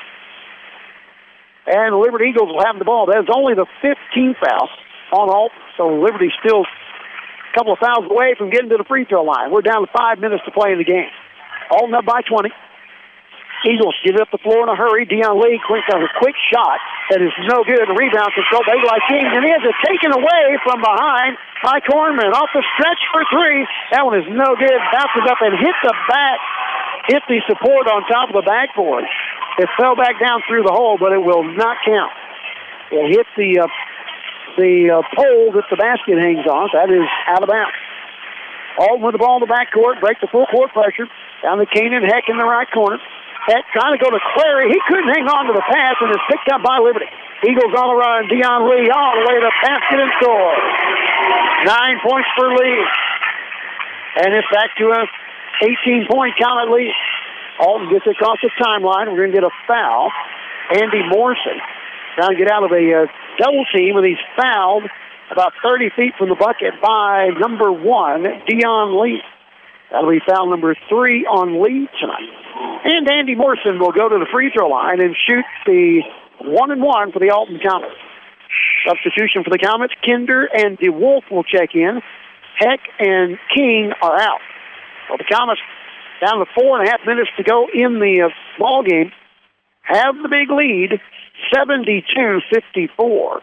And the Liberty Eagles will have the ball. That is only the fifteenth foul on Alton. So Liberty's still a couple of fouls away from getting to the free throw line. We're down to five minutes to play in the game. Alton up by twenty. Eagles get up the floor in a hurry. Dion Lee quick does a quick shot that is no good. The rebound control by Eli King, and he has it taken away from behind by Corman. Off the stretch for three. That one is no good. Bounces up and hit the back, hit the support on top of the backboard. It fell back down through the hole, but it will not count. It hit the uh, the uh, pole that the basket hangs on. That is out of bounds. Alton with the ball in the backcourt, break the full court pressure. Down to Kanan Heck in the right corner. Heck trying to go to Clary. He couldn't hang on to the pass and is picked up by Liberty. Eagles on the run. Dion Lee all the way to the basket and score. Nine points for Lee. And it's back to a eighteen-point Comet lead. Alton gets across the timeline. We're going to get a foul. Andy Morrison trying to get out of a uh, double team, and he's fouled about thirty feet from the bucket by number one, Dion Lee. That'll be foul number three on Lee tonight. And Andy Morrison will go to the free throw line and shoot the one and one for the Alton Comets. Substitution for the Comets, Kinder and DeWolf will check in. Heck and King are out. So the Comets, down to four and a half minutes to go in the uh, ball game, have the big lead, seventy-two fifty-four.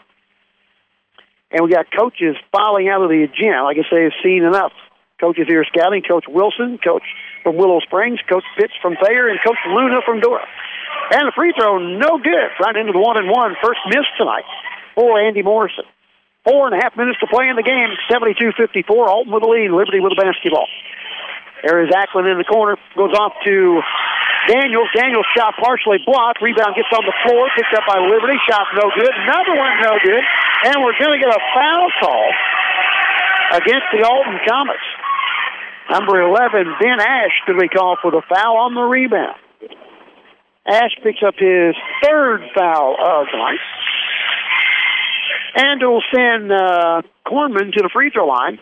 And we got coaches filing out of the gym. I guess they have seen enough. Coaches here scouting, Coach Wilson, Coach from Willow Springs, Coach Pitts from Thayer, and Coach Luna from Dora. And the free throw, no good. Right into the one and one. First miss tonight for Andy Morrison. Four and a half minutes to play in the game, seventy-two fifty-four. Alton with the lead, Liberty with the basketball. There is Ackland in the corner, goes off to Daniels. Daniels shot partially blocked. Rebound gets on the floor, picked up by Liberty. Shot no good. Another one no good. And we're going to get a foul call against the Alton Comets. Number eleven, Ben Ash, could be called for the foul on the rebound. Ash picks up his third foul of the night. And will send uh, Corman to the free throw line.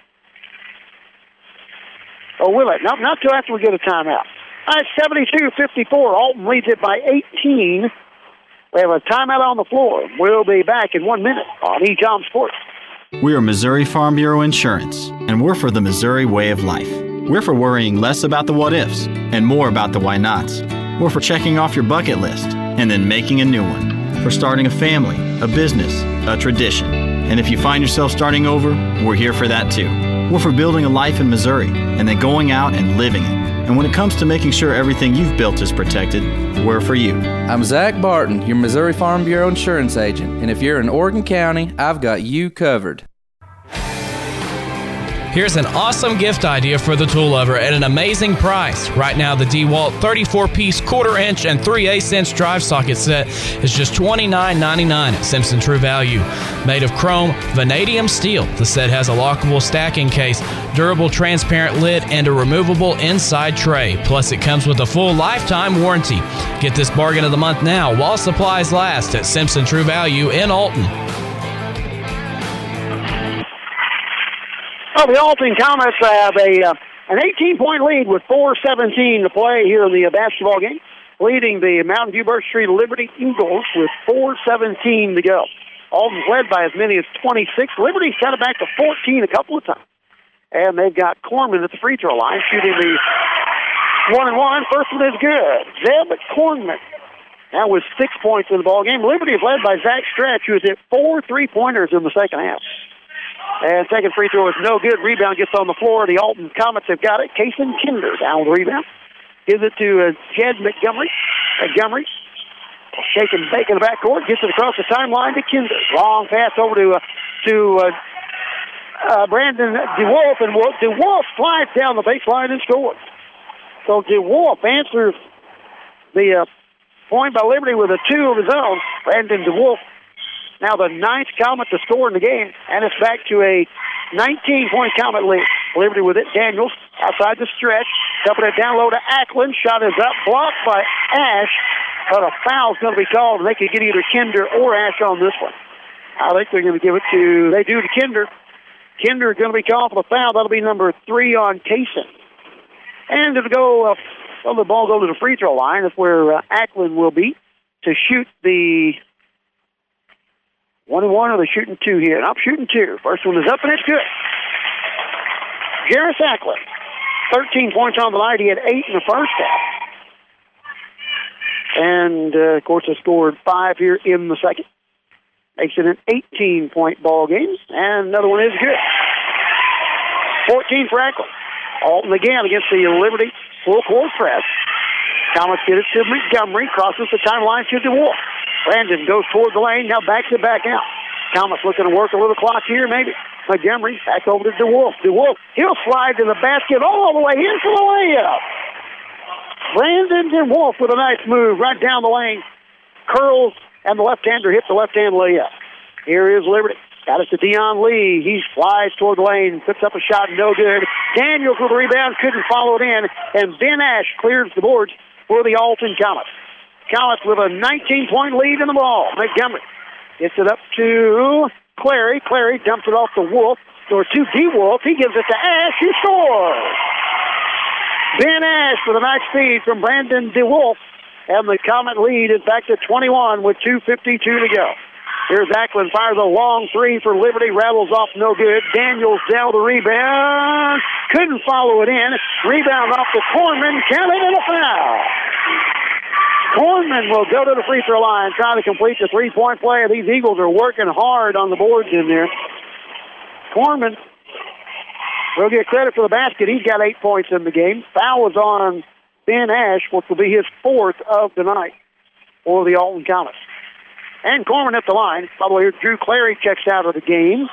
Or will it? No, not till after we get a timeout. All right, seventy-two fifty-four. Alton leads it by eighteen. We have a timeout on the floor. We'll be back in one minute on E-Com Sports. We are Missouri Farm Bureau Insurance, and we're for the Missouri way of life. We're for worrying less about the what-ifs and more about the why-nots. We're for checking off your bucket list and then making a new one. For starting a family, a business, a tradition. And if you find yourself starting over, we're here for that too. We're for building a life in Missouri and then going out and living it. And when it comes to making sure everything you've built is protected, we're for you. I'm Zach Barton, your Missouri Farm Bureau insurance agent. And if you're in Oregon County, I've got you covered. Here's an awesome gift idea for the tool lover at an amazing price. Right now, the DeWalt thirty-four piece quarter inch and three eighths inch drive socket set is just twenty-nine ninety-nine at Simpson True Value. Made of chrome vanadium steel, the set has a lockable stacking case, durable transparent lid, and a removable inside tray. Plus, it comes with a full lifetime warranty. Get this bargain of the month now while supplies last at Simpson True Value in Alton. Well, the Alton Comets have a uh, an eighteen-point lead with four seventeen to play here in the uh, basketball game, leading the Mountain View Birch Street Liberty Eagles with four seventeen to go. Alton's led by as many as twenty-six. Liberty's got it back to fourteen a couple of times. And they've got Corman at the free throw line shooting the one and one. First one is good. Zeb Corman. Now with six points in the ball game. Liberty is led by Zach Stretch, who has hit four three-pointers in the second half. And second free throw is no good. Rebound gets on the floor. The Alton Comets have got it. Kason Kinder down with the rebound. Gives it to uh, Jed Montgomery. Montgomery shaking, baking the backcourt. Gets it across the timeline to Kinder. Long pass over to uh, to uh, uh, Brandon DeWolf. And DeWolf slides down the baseline and scores. So DeWolf answers the uh, point by Liberty with a two of his own. Brandon DeWolf, now the ninth Comet to score in the game, and it's back to a nineteen-point Comet lead. Liberty with it. Daniels outside the stretch, dumping it down low to Ackland. Shot is up, blocked by Ash, but a foul's going to be called, and they could get either Kinder or Ash on this one. I think they're going to give it to, they do to Kinder. Kinder is going to be called for the foul. That'll be number three on Kaysen. And it'll go, uh, well, the ball go to the free throw line. That's where uh, Ackland will be to shoot the One and one, or they're shooting two here. And I'm shooting two. First one is up, and it's good. Jarris Ackland, thirteen points on the night. He had eight in the first half. And, uh, of course, they scored five here in the second. Makes it an eighteen-point ball game. And another one is good. fourteen for Ackland. Alton again against the Liberty full-court press. Comets get it to Montgomery. Crosses the timeline to DeWolf. Brandon goes toward the lane, now backs it back out. Thomas looking to work a little clock here, maybe. Montgomery back over to DeWolf. DeWolf, he'll slide to the basket all the way in for the layup. Brandon DeWolf with a nice move right down the lane. Curls, and the left-hander hits the left-hand layup. Here is Liberty. Got it to Dion Lee. He slides toward the lane, puts up a shot, no good. Daniels with the rebound, couldn't follow it in. And Ben Ash clears the boards for the Alton Comets. Comets with a nineteen-point lead in the ball. Montgomery gets it up to Clary. Clary dumps it off to Wolf, or to DeWolf. He gives it to Ash, who scores. Ben Ash with a nice feed from Brandon DeWolf, and the Comet lead is back to twenty-one with two fifty-two to go. Here's Ackland, fires a long three for Liberty, rattles off, no good. Daniels down the rebound, couldn't follow it in. Rebound off to Corman, counted and a foul. Corman will go to the free throw line, trying to complete the three-point play. These Eagles are working hard on the boards in there. Corman will get credit for the basket. He's got eight points in the game. Foul was on Ben Ash, which will be his fourth of the night for the Alton Comets. And Corman at the line. By the way, Drew Clary checks out of the game.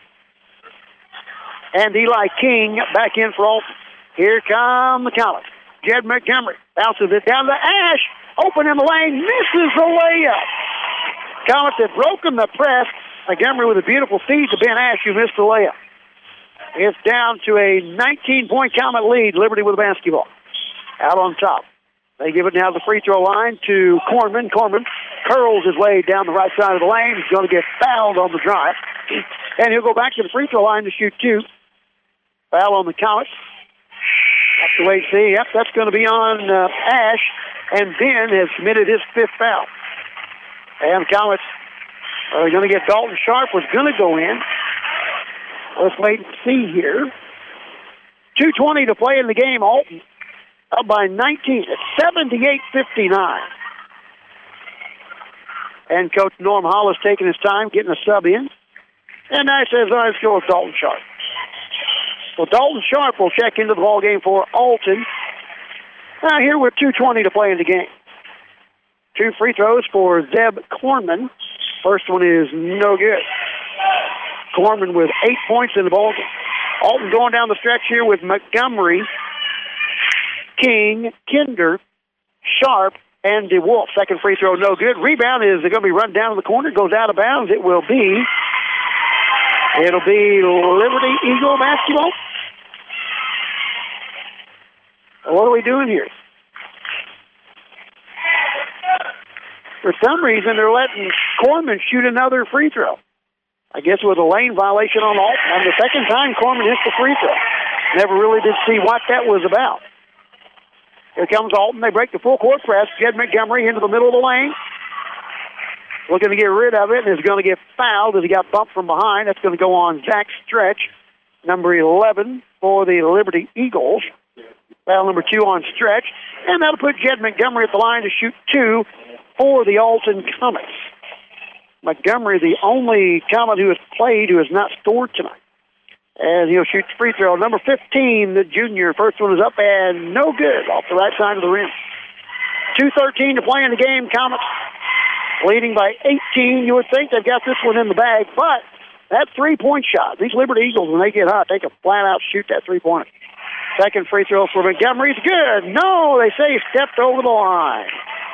And Eli King back in for Alton. Here come the Comets. Jed Montgomery bounces it down to Ash. Open in the lane, misses the layup. Comets have broken the press. Montgomery with a beautiful feed to Ben Ash, who missed the layup. It's down to a nineteen-point Comet lead. Liberty with the basketball. Out on top. They give it now to the free throw line to Corman. Corman curls his way down the right side of the lane. He's going to get fouled on the drive. And he'll go back to the free throw line to shoot two. Foul on the Comets. Have to wait and see. Yep, that's going to be on uh, Ash. And Ben has committed his fifth foul. And the Comets are going to get Dalton Sharp, was going to go in. Let's wait and see here. two twenty to play in the game. Alton up by nineteen. It's seventy-eight fifty-nine. And Coach Norm Hollis taking his time, getting a sub in. And I says, all right, let's go with Dalton Sharp. Well, Dalton Sharp will check into the ball game for Alton. Now here with two twenty to play in the game. Two free throws for Zeb Corman. First one is no good. Corman with eight points in the ball game. Alton going down the stretch here with Montgomery, King, Kinder, Sharp, and DeWolf. Second free throw, no good. Rebound is going to be run down to the corner. Goes out of bounds. It will be, it'll be Liberty Eagle basketball. What are we doing here? For some reason, they're letting Corman shoot another free throw. I guess with a lane violation on Alton. And the second time Corman hits the free throw. Never really did see what that was about. Here comes Alton. They break the full court press. Jed Montgomery into the middle of the lane. Looking to get rid of it, and is going to get fouled as he got bumped from behind. That's going to go on Zach Stretch, number eleven for the Liberty Eagles. Foul number two on Stretch. And that'll put Jed Montgomery at the line to shoot two for the Alton Comets. Montgomery, the only Comet who has played who has not scored tonight. And he'll shoot the free throw. Number fifteen, the junior. First one is up and no good off the right side of the rim. two thirteen to play in the game. Comets leading by eighteen. You would think they've got this one in the bag, but that three-point shot, these Liberty Eagles, when they get hot, they can flat-out shoot that three-pointer. Second free throw for Montgomery is good. No, they say he stepped over the line.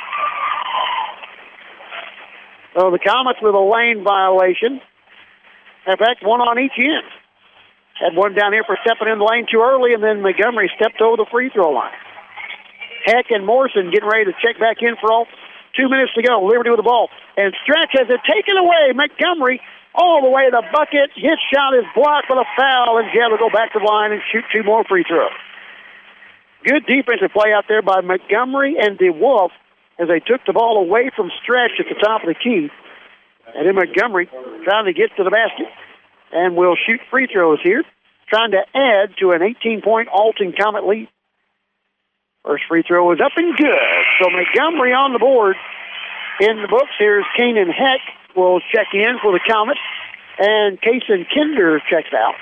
So the Comets with a lane violation. In fact, one on each end. Had one down here for stepping in the lane too early, and then Montgomery stepped over the free throw line. Heck and Morrison getting ready to check back in for all two minutes to go. Liberty with the ball. And Stretch has it taken away. Montgomery all the way to the bucket. His shot is blocked with a foul, and Jed will go back to the line and shoot two more free throws. Good defensive play out there by Montgomery and DeWolf as they took the ball away from Stretch at the top of the key. And then Montgomery trying to get to the basket and will shoot free throws here, trying to add to an eighteen-point Alton Comet lead. First free throw is up and good. So Montgomery on the board. In the books, here's Kanan Heck will check in for the Comets, and Kason Kinder checks out.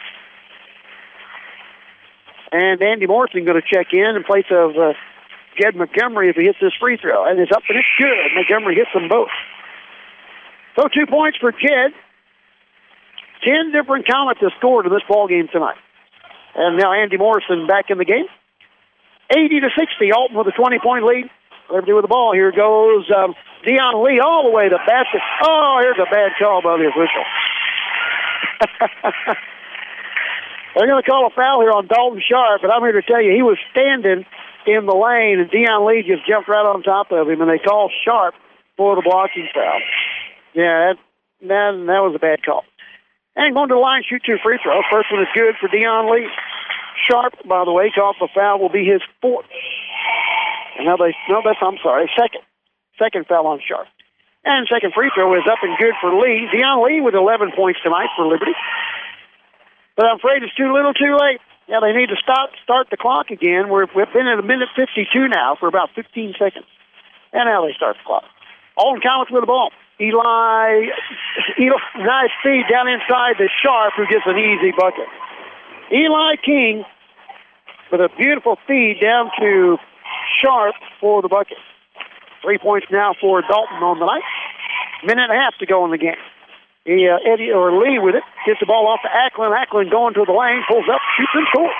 And Andy Morrison going to check in in place of uh, Jed Montgomery if he hits this free throw. And it's up and it's good. Montgomery hits them both. So two points for Jed. Ten different Comets have scored in this ball game tonight. And now Andy Morrison back in the game. eighty to sixty, Alton with a twenty-point lead. Liberty with the ball. Here goes um, Dion Lee all the way to basket. Oh, here's a bad call by the official. They're going to call a foul here on Dalton Sharp, but I'm here to tell you he was standing in the lane, and Dion Lee just jumped right on top of him, and they call Sharp for the blocking foul. Yeah, that, that, that was a bad call. And going to the line, shoot two free throws. First one is good for Dion Lee. Sharp, by the way, called the foul, will be his fourth. And now they, no, that's, I'm sorry, second. Second foul on Sharp. And second free throw is up and good for Lee. Dion Lee with eleven points tonight for Liberty. But I'm afraid it's too little too late. Yeah, they need to stop, start the clock again. We're, we've been at a minute fifty-two now for about fifteen seconds. And now they start the clock. Alton Comets with the ball. Eli, Eli, nice feed down inside to Sharp, who gets an easy bucket. Eli King with a beautiful feed down to Sharp for the bucket. Three points now for Dalton on the night. Minute and a half to go in the game. He, uh, Eddie or Lee with it, gets the ball off to Ackland. Ackland going to the lane, pulls up, shoots and scores.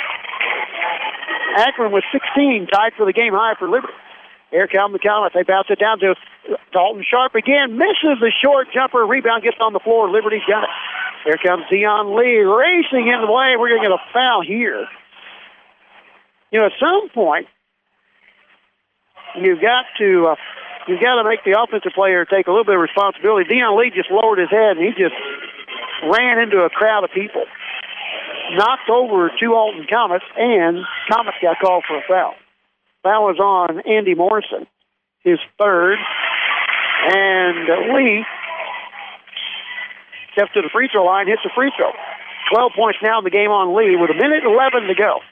Ackland with sixteen, tied for the game high for Liberty. Here come the Comets. They bounce it down to Dalton Sharp again. Misses the short jumper. Rebound gets on the floor. Liberty's got it. Here comes Dion Lee racing in the way. We're going to get a foul here. You know, at some point, you've got to uh, you've got to make the offensive player take a little bit of responsibility. Dion Lee just lowered his head, and he just ran into a crowd of people. Knocked over two Alton Comets, and Comets got called for a foul. Foul was on Andy Morrison, his third. And uh, Lee steps to the free throw line, hits the free throw. twelve points now in the game on Lee with a minute eleven to go.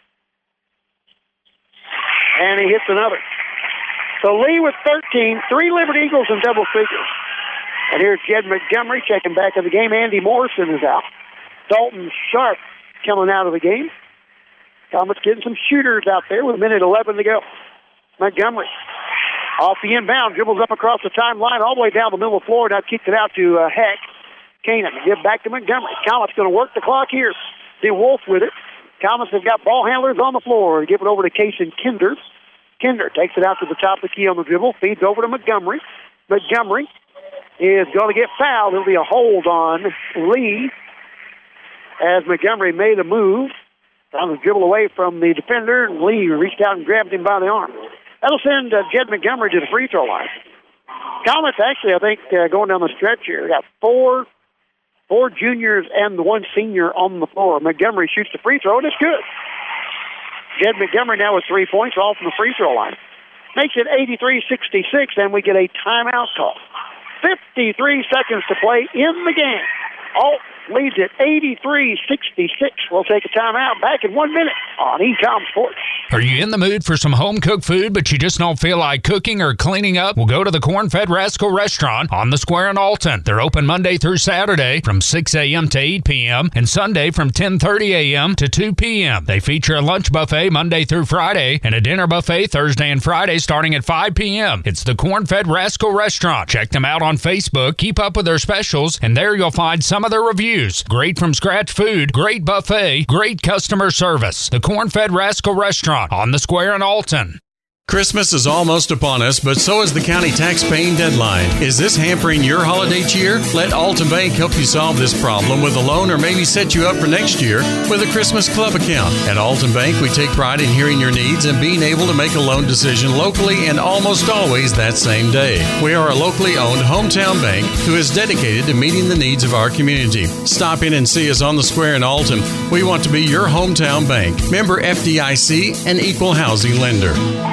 And he hits another. So Lee with thirteen, three Liberty Eagles in double figures. And here's Jed Montgomery checking back in the game. Andy Morrison is out. Dalton Sharp coming out of the game. Comets getting some shooters out there with a minute eleven to go. Montgomery off the inbound, dribbles up across the timeline all the way down the middle of the floor. Now kicked it out to uh, Heck. Kanan, give back to Montgomery. Comets going to work the clock here. DeWolf with it. Comets have got ball handlers on the floor. Give it over to Kason Kinder. Kinder takes it out to the top of the key on the dribble. Feeds over to Montgomery. Montgomery is going to get fouled. It'll be a hold on Lee as Montgomery made a move. Trying to dribble away from the defender. And Lee reached out and grabbed him by the arm. That'll send uh, Jed Montgomery to the free throw line. Comets actually, I think, uh, going down the stretch here, got four four juniors and the one senior on the floor. Montgomery shoots the free throw, and it's good. Jed Montgomery now with three points, all from the free throw line. Makes it eighty-three sixty-six, and we get a timeout call. fifty-three seconds to play in the game. Alt leads at eighty-three sixty-six. We'll take a timeout. Back in one minute on E-Com Sports. Are you in the mood for some home-cooked food, but you just don't feel like cooking or cleaning up? Well, go to the Corn-Fed Rascal Restaurant on the Square in Alton. They're open Monday through Saturday from six a.m. to eight p.m. and Sunday from ten thirty a.m. to two p.m. They feature a lunch buffet Monday through Friday and a dinner buffet Thursday and Friday starting at five p.m. It's the Corn-Fed Rascal Restaurant. Check them out on Facebook. Keep up with their specials, and there you'll find some of their reviews. Great from scratch food, great buffet, great customer service. The Corn-Fed Rascal Restaurant on the Square in Alton. Christmas is almost upon us, but so is the county tax paying deadline. Is this hampering your holiday cheer? Let Alton Bank help you solve this problem with a loan or maybe set you up for next year with a Christmas club account. At Alton Bank, we take pride in hearing your needs and being able to make a loan decision locally and almost always that same day. We are a locally owned hometown bank who is dedicated to meeting the needs of our community. Stop in and see us on the Square in Alton. We want to be your hometown bank. Member F D I C and equal housing lender.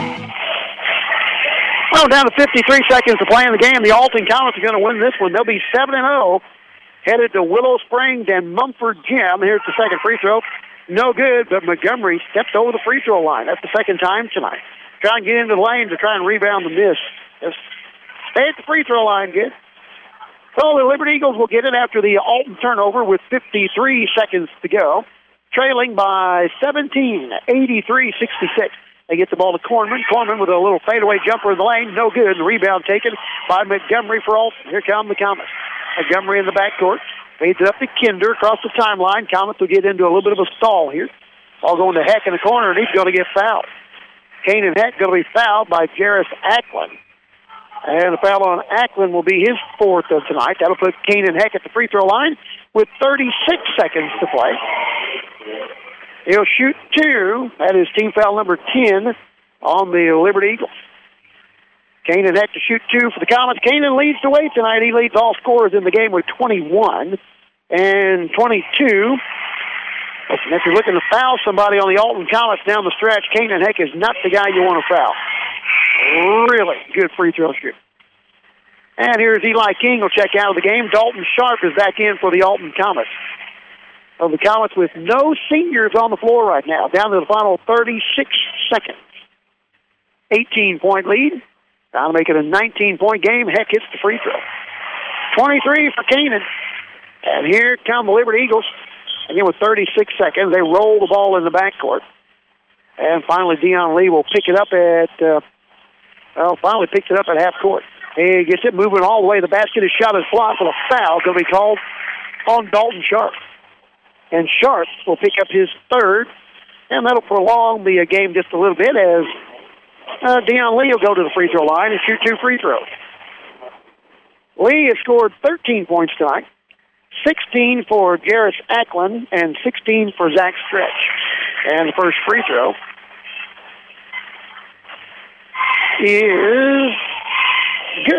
Well, down to fifty-three seconds to play in the game. The Alton Comets are going to win this one. They'll be seven and oh, headed to Willow Springs and Mumford Gym. Here's the second free throw. No good, but Montgomery stepped over the free throw line. That's the second time tonight. Try and get into the lane to try and rebound the miss. Just stay at the free throw line, kid. So the Liberty Eagles will get it after the Alton turnover with fifty-three seconds to go. Trailing by seventeen, eighty-three sixty-six. They get the ball to Cornman. Cornman with a little fadeaway jumper in the lane. No good. The rebound taken by Montgomery for Alton. Here come the Comets. Montgomery in the backcourt. Fades it up to Kinder across the timeline. Comets will get into a little bit of a stall here. Ball going to Heck in the corner, and he's going to get fouled. Kanan Heck going to be fouled by Jarris Ackland. And the foul on Ackland will be his fourth of tonight. That'll put Kanan Heck at the free throw line with thirty-six seconds to play. He'll shoot two. That is team foul number ten on the Liberty Eagles. Kanan Heck to shoot two for the Comets. Kanan leads the way tonight. He leads all scorers in the game with twenty-one and twenty-two. And if you're looking to foul somebody on the Alton Comets down the stretch, Kanan Heck is not the guy you want to foul. Really good free throw shoot. And here's Eli King will check out of the game. Dalton Sharp is back in for the Alton Comets. Of the Comets with no seniors on the floor right now. Down to the final thirty-six seconds. eighteen-point lead. Trying to make it a nineteen-point game. Heck hits the free throw. twenty-three for Kanan. And here come the Liberty Eagles. Again with thirty-six seconds. They roll the ball in the backcourt. And finally Dion Lee will pick it up at, uh, well, finally picks it up at half court. He gets it moving all the way. The basket is shot as blocked with a foul. Going to be called on Dalton Sharp. And Sharp will pick up his third, and that'll prolong the game just a little bit as uh, Dion Lee will go to the free throw line and shoot two free throws. Lee has scored thirteen points tonight, sixteen for Jarris Ackland, and sixteen for Zach Stretch. And the first free throw is good.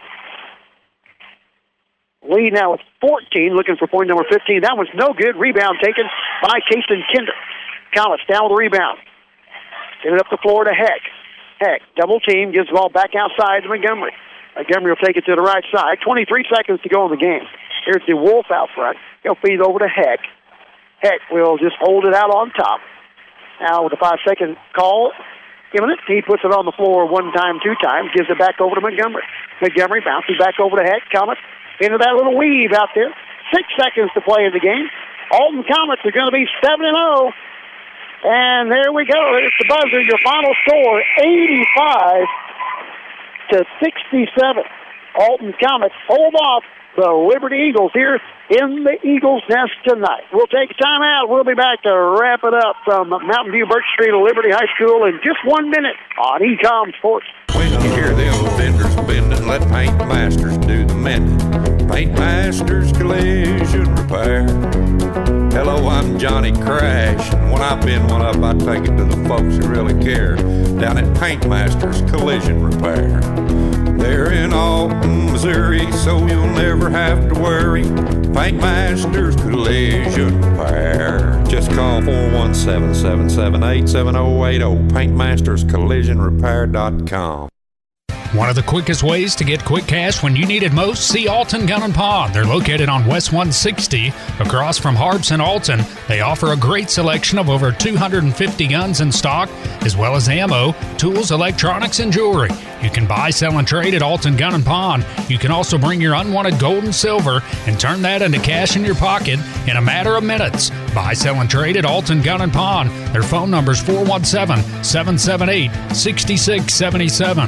Lee now with fourteen, looking for point number fifteen. That one's no good. Rebound taken by Kason Kinder. Comets down with the rebound. Get it up the floor to Heck. Heck, double team, gives the ball back outside to Montgomery. Montgomery will take it to the right side. twenty-three seconds to go in the game. Here's the Wolf out front. He'll feed over to Heck. Heck will just hold it out on top. Now with a five-second call imminent, he puts it on the floor one time, two times, gives it back over to Montgomery. Montgomery bounces back over to Heck. Comets into that little weave out there. Six seconds to play in the game. Alton Comets are going to be seven and oh. And there we go. It's the buzzer. Your final score, eighty-five to sixty-seven. Alton Comets hold off the Liberty Eagles here in the Eagles' Nest tonight. We'll take a time out. We'll be back to wrap it up from Mountain View Birch Street to Liberty High School in just one minute on E Com Sports. When you hear them vendors bending, let Paint Masters do the mending. Paint Masters Collision Repair. Hello, I'm Johnny Crash. And when I've been one up, I take it to the folks who really care. Down at Paint Masters Collision Repair. They're in Alton, Missouri, so you'll never have to worry. Paint Masters Collision Repair. Just call four one seven, seven seven eight, seven oh eight oh. paint masters collision repair dot com. One of the quickest ways to get quick cash when you need it most, see Alton Gun and Pawn. They're located on West one sixty, across from Harbs and Alton. They offer a great selection of over two hundred fifty guns in stock, as well as ammo, tools, electronics, and jewelry. You can buy, sell, and trade at Alton Gun and Pawn. You can also bring your unwanted gold and silver and turn that into cash in your pocket in a matter of minutes. Buy, sell, and trade at Alton Gun and Pawn. Their phone number is four one seven, seven seven eight, six six seven seven.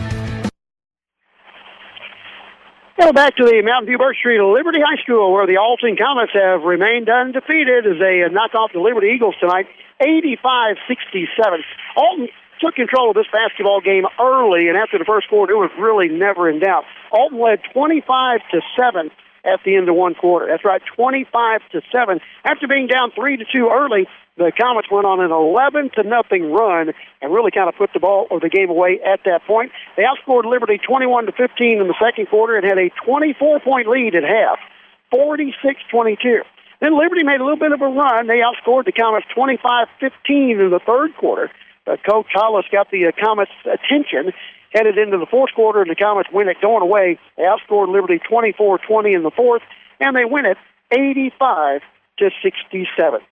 Go back to the Mountain View Birch Street Liberty High School, where the Alton Comets have remained undefeated as they knock off the Liberty Eagles tonight, eighty-five sixty-seven. Alton took control of this basketball game early, and after the first quarter, it was really never in doubt. Alton led twenty-five to seven at the end of one quarter. That's right, twenty-five to seven. After being down three to two early, the Comets went on an eleven to nothing run and really kind of put the ball or the game away at that point. They outscored Liberty twenty-one to fifteen in the second quarter and had a twenty-four point lead at half, forty-six twenty-two. Then Liberty made a little bit of a run. They outscored the Comets twenty-five fifteen in the third quarter. Uh, Coach Hollis got the uh, Comets' attention, headed into the fourth quarter, and the Comets win it going away. They outscored Liberty twenty-four twenty in the fourth, and they win it eighty-five to sixty-seven.